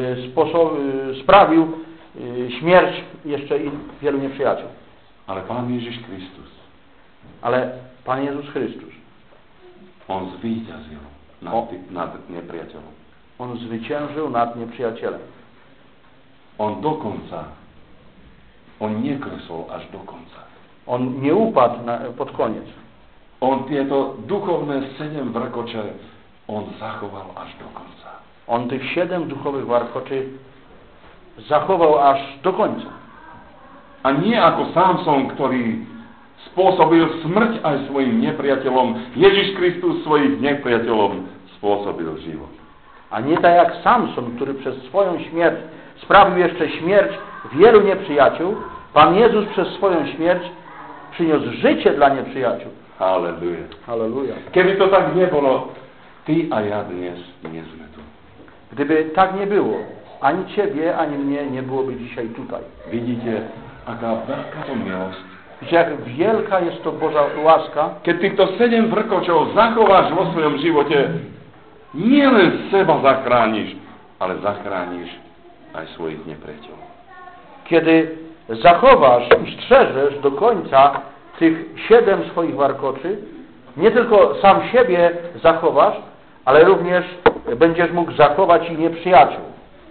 Speaker 2: sprawił śmierć jeszcze i wielu nieprzyjaciół.
Speaker 1: Ale Pán Ježiš Kristus,
Speaker 2: Ale Pan Jezus Chrystus,
Speaker 1: On zvíťazil nad nepriateľom.
Speaker 2: On zwyciężył nad nieprzyjacielem.
Speaker 1: On dokonca, on neklesol až do konca.
Speaker 2: On nie upadł pod koniec.
Speaker 1: On tieto duchovné 7 vrkoče, on zachoval až do konca.
Speaker 2: On tych 7 duchowych warkoczy zachował aż do końca.
Speaker 1: A nie ako Samson, ktorý spôsobil smrť aj svojim nepriateľom. Ježiš Kristus svojich nepriateľom spôsobil život.
Speaker 2: A nie tak jak Samson, który przez swoją śmierć sprawił jeszcze śmierć wielu nieprzyjaciół, Pan Jezus przez swoją śmierć przyniósł życie dla nieprzyjaciół.
Speaker 1: Halleluja.
Speaker 2: Halleluja.
Speaker 1: Keby to tak nebolo, ty a ja dnes nie sme tu.
Speaker 2: Gdyby tak nie było, ani Ciebie, ani mnie nie byłoby dzisiaj tutaj.
Speaker 1: Vidíte, aká veľká to milosť.
Speaker 2: Widzicie, jak wielka jest to Boża łaska,
Speaker 1: Keď týchto 7 vrkočov zachováš vo svojom živote, nielen seba zachrániš, ale zachrániš aj svojich nepriateľov.
Speaker 2: kiedy zachowasz i strzeżesz do końca tych 7 swoich warkoczy, nie tylko sam siebie zachowasz, ale również będziesz mógł zachować i nieprzyjaciół.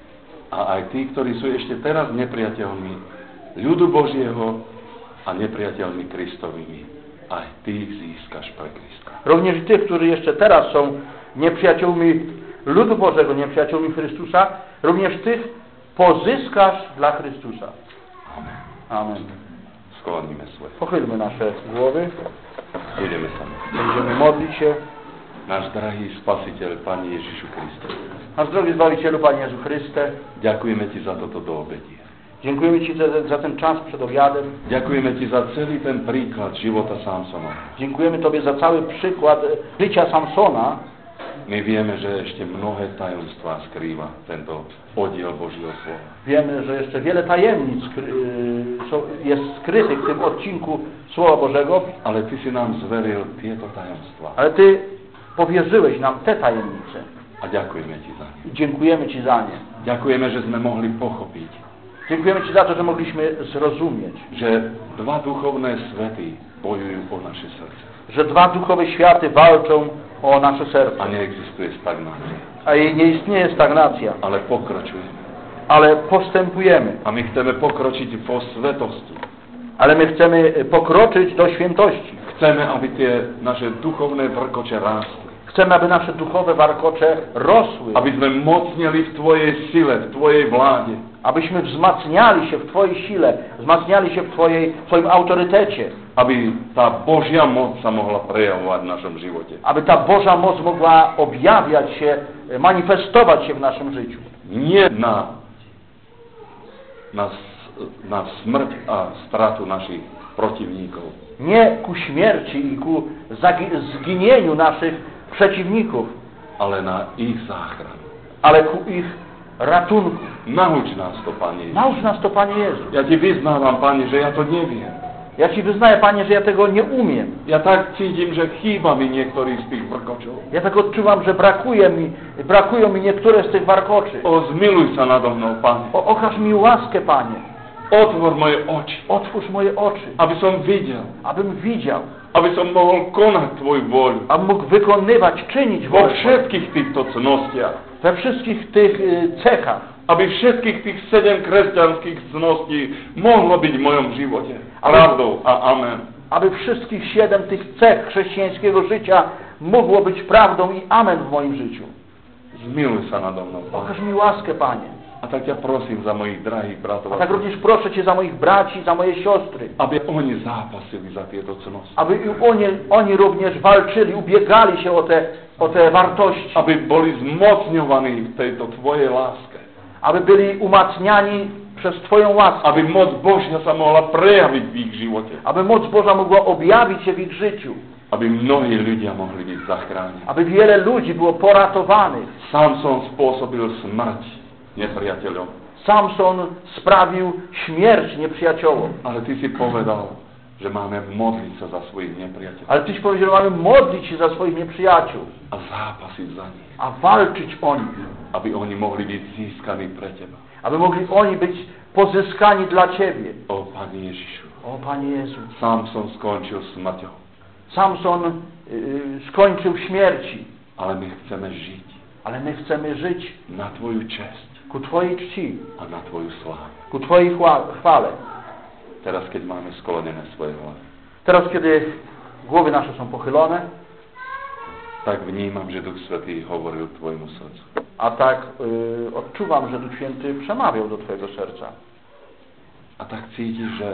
Speaker 1: A aj tí, ktorí sú ešte teraz nepriateľmi ľudu Božieho a nepriateľmi Kristovými, aj tých získaš pre Krista.
Speaker 2: Również i tych, którzy jeszcze teraz są nieprzyjaciółmi ludu Bożego, nieprzyjaciółmi Chrystusa, również tych pozyskasz dla Chrystusa.
Speaker 1: Amen.
Speaker 2: Amen.
Speaker 1: Skłoníme svoje.
Speaker 2: Pochylmy nasze głowy,
Speaker 1: Budeme sa.
Speaker 2: będziemy modlić się.
Speaker 1: Náš drahý Spasiteľ, Pane Ježišu Kriste,
Speaker 2: Nasz drogi Zbawicielu, Panie Jezu Chryste,
Speaker 1: ďakujeme Ti za toto doobedie.
Speaker 2: dziękujemy Ci za ten czas przed obiadem.
Speaker 1: Ďakujeme Ti za celý ten príklad života Samsona.
Speaker 2: Dziękujemy Tobie za cały przykład życia Samsona.
Speaker 1: My vieme, že ešte mnohé tajomstvá skrýva tento oddiel Božieho slova.
Speaker 2: Wiemy, że jeszcze wiele tajemnic jest skrytych w tym odcinku Słowa Bożego,
Speaker 1: Ale Ty si nám zveril tieto tajomstvá.
Speaker 2: ale Ty powierzyłeś nam te tajemnice.
Speaker 1: A ďakujeme Ti za ne.
Speaker 2: I dziękujemy Ci za nie.
Speaker 1: Ďakujeme, že sme mohli pochopiť,
Speaker 2: Dziękujemy Ci za to, że mogliśmy zrozumieć,
Speaker 1: že dva duchovné svety bojujú o naše srdce.
Speaker 2: że 2 duchowe światy walczą o nasze serce.
Speaker 1: A neexistuje stagnácia.
Speaker 2: A nie istnieje stagnacja,
Speaker 1: Ale pokračujeme.
Speaker 2: ale postępujemy.
Speaker 1: A my chceme pokročiť vo svetosti.
Speaker 2: Ale my chcemy pokroczyć do świętości.
Speaker 1: Chceme, aby tie naše duchovné vrkoče rástli.
Speaker 2: Chcemy, aby nasze duchowe warkocze rosły.
Speaker 1: Aby sme mocnili v Tvojej sile, v Tvojej vláde.
Speaker 2: Abyśmy wzmacniali się w Twojej sile, wzmacniali się w Twoim autorytecie.
Speaker 1: Aby tá Božia moc sa mohla prejavovať v našom živote.
Speaker 2: Aby ta Boża moc mogła objawiać się, manifestować się w naszym życiu.
Speaker 1: Nie na smrť a stratu našich protivníkov,
Speaker 2: Nie ku śmierci i ku zginieniu naszych przeciwników,
Speaker 1: ale na ich záchranu.
Speaker 2: ale ku ich ratunku.
Speaker 1: Nauč nás to, Pane Ježiš.
Speaker 2: Naucz nas to, Panie Jezu.
Speaker 1: Ja Ti vyznávam, Pane, že ja to neviem.
Speaker 2: Ja Ci wyznaję, Panie, że ja tego nie umiem.
Speaker 1: Ja tak cítim, že chýba mi niektorých z tých vrkočov.
Speaker 2: Ja tak odczuwam, że brakują mi niektóre z tych warkoczy.
Speaker 1: O, zmiluj sa nado mnou, Pane.
Speaker 2: Okaż mi łaskę, Panie.
Speaker 1: Otvor moje oči,
Speaker 2: Otwórz moje oczy,
Speaker 1: aby som videl,
Speaker 2: abym widział,
Speaker 1: aby som mohol konať Tvoju vôľu.
Speaker 2: abym mógł wykonywać, czynić
Speaker 1: Vo
Speaker 2: wolę
Speaker 1: všetkých týchto cnostiach.
Speaker 2: we wszystkich tych cechach,
Speaker 1: Aby všetkých tých 7 kresťanských cností mohlo byť v mojom živote. Pravdou a amen.
Speaker 2: aby wszystkich 7 tych cech chrześcijańskiego życia mogło być prawdą i amen w moim życiu.
Speaker 1: Zmiluj sa nado mnou, Pane.
Speaker 2: Pokaż mi łaskę, Panie.
Speaker 1: A tak ťa prosím za mojich drahých bratov,
Speaker 2: A tak również proszę Cię za moich braci, za moje siostry,
Speaker 1: aby oni zápasili za tieto cnosti.
Speaker 2: aby i oni również walczyli, ubiegali się o te wartości,
Speaker 1: Aby boli zmocňovaní v tejto Tvojej láske.
Speaker 2: aby byli umacniani przez Twoją łaskę,
Speaker 1: Aby moc Božia sa mohla prejaviť v ich živote.
Speaker 2: aby moc Boża mogła objawić się w ich życiu,
Speaker 1: Aby mnohí ľudia mohli byť zachránení.
Speaker 2: aby wiele ludzi było poratowanych.
Speaker 1: Samson spôsobil smrť nepriateľom.
Speaker 2: Samson sprawił śmierć nieprzyjaciołom.
Speaker 1: Ale Ty si povedal, že máme modliť sa za svojich nepriateľov
Speaker 2: Ale Tyś powiedział, że mamy modlić się za swoich nieprzyjaciół,
Speaker 1: a zápasiť za nich,
Speaker 2: a walczyć o nich,
Speaker 1: aby oni mohli byť získaní pre Teba.
Speaker 2: aby mogli oni być pozyskani dla Ciebie.
Speaker 1: O, Pane Ježišu,
Speaker 2: O Panie Jezu,
Speaker 1: Samson skončil smrťou,
Speaker 2: Samson skończył śmierci,
Speaker 1: ale my chceme žiť
Speaker 2: ale my chcemy żyć
Speaker 1: na Tvoju česť
Speaker 2: ku Twojej czci,
Speaker 1: a na Tvoju slávu.
Speaker 2: ku Twojej chwale.
Speaker 1: Teraz, keď máme sklonené svoje hlavy,
Speaker 2: Teraz, kiedy głowy nasze są pochylone,
Speaker 1: tak vnímam, že Duch Svätý hovoril Tvojmu srdcu.
Speaker 2: a tak odczuwam, że Duch Święty przemawiał do Twojego serca.
Speaker 1: A tak cítiš, že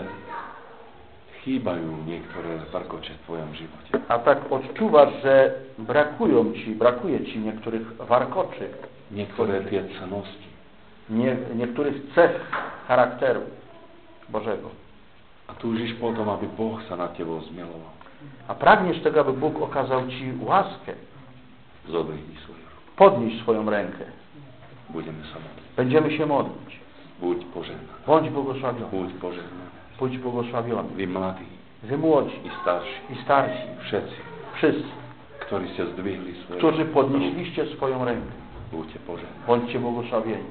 Speaker 1: chýbajú niektoré warkocze w Tvojom živote.
Speaker 2: A tak odczuwasz, że brakuje Ci niektórych warkoczy,
Speaker 1: Niektoré tie cnosti.
Speaker 2: niektórych cech charakteru Bożego.
Speaker 1: A túžiš potom, aby Boh sa nad Tebou zmiloval.
Speaker 2: A pragniesz tego, aby Bóg okazał Ci łaskę.
Speaker 1: Zodvihni svoju ruku.
Speaker 2: Podnieś swoją rękę.
Speaker 1: Budeme sa modliť.
Speaker 2: Będziemy się modlić.
Speaker 1: Buď požehnaný.
Speaker 2: Bądź błogosławiony.
Speaker 1: Buď požehnaný.
Speaker 2: Bądź błogosławiony.
Speaker 1: Vy mladí
Speaker 2: Wy młodzi
Speaker 1: i starší,
Speaker 2: i starsi,
Speaker 1: všetci,
Speaker 2: wszyscy,
Speaker 1: ktorí ste zdvihli svoje
Speaker 2: którzy
Speaker 1: ruky,
Speaker 2: podnieśliście swoją rękę.
Speaker 1: buďte požehnaní.
Speaker 2: Bądźcie błogosławieni.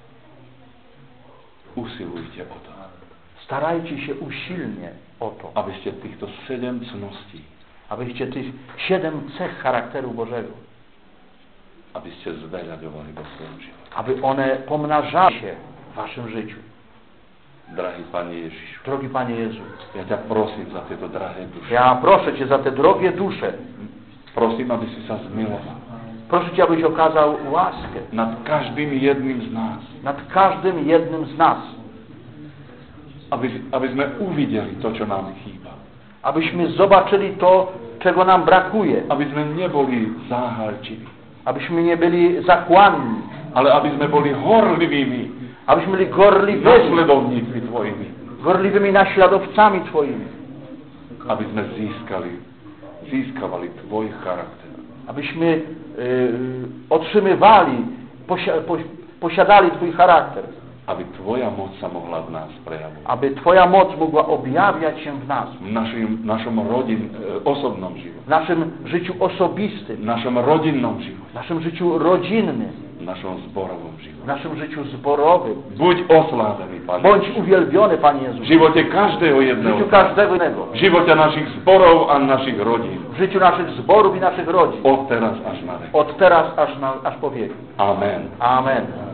Speaker 1: Usilujte o to,
Speaker 2: Starajcie się usilnie o to,
Speaker 1: aby ste týchto 7 cností,
Speaker 2: abyście tych 7 cech charakteru Bożego,
Speaker 1: aby ste zveľaďovali vo svojom živote.
Speaker 2: aby one pomnażały się w Waszym życiu.
Speaker 1: Drahý Pane Ježišu,
Speaker 2: Drogi Panie Jezu,
Speaker 1: ja ťa prosím za tieto drahé duše.
Speaker 2: ja proszę Cię za te drogie dusze.
Speaker 1: Prosím, aby si sa zmiloval
Speaker 2: Proszę Cię, abyś okazał łaskę
Speaker 1: nad každým jedným z nás.
Speaker 2: nad każdym jednym z nas.
Speaker 1: Aby sme uvideli to, čo nám chýba.
Speaker 2: Abyśmy zobaczyli to, czego nam brakuje.
Speaker 1: Aby sme neboli záhalčiví,
Speaker 2: Abyśmy nie byli zachłanni.
Speaker 1: ale aby sme boli horlivými
Speaker 2: Abyśmy byli gorliwymi,
Speaker 1: nasledovníkmi Tvojimi.
Speaker 2: gorliwymi naśladowcami Twoimi.
Speaker 1: Aby sme získavali Tvoj charakter.
Speaker 2: Abyśmy otrzymywali, posiadali Twój charakter.
Speaker 1: Aby Tvoja moc sa mohla v nás prejavovať.
Speaker 2: Aby Twoja moc mogła objawiać się w nas.
Speaker 1: V našom osobnom živote.
Speaker 2: W naszym życiu osobistym.
Speaker 1: V našom rodinnom živote.
Speaker 2: W naszym życiu rodzinnym.
Speaker 1: V našom zborovom
Speaker 2: W
Speaker 1: živote.
Speaker 2: naszym życiu zborowym.
Speaker 1: Buď oslávený, Pane.
Speaker 2: Bądź uwielbiony, Panie Jezu.
Speaker 1: V živote každého
Speaker 2: W
Speaker 1: jedného.
Speaker 2: życiu każdego innego.
Speaker 1: V živote našich zborov a našich rodín.
Speaker 2: W życiu naszych zborów i naszych rodzin.
Speaker 1: Od teraz až na vek.
Speaker 2: Od teraz aż po wieki.
Speaker 1: Amen.
Speaker 2: Amen.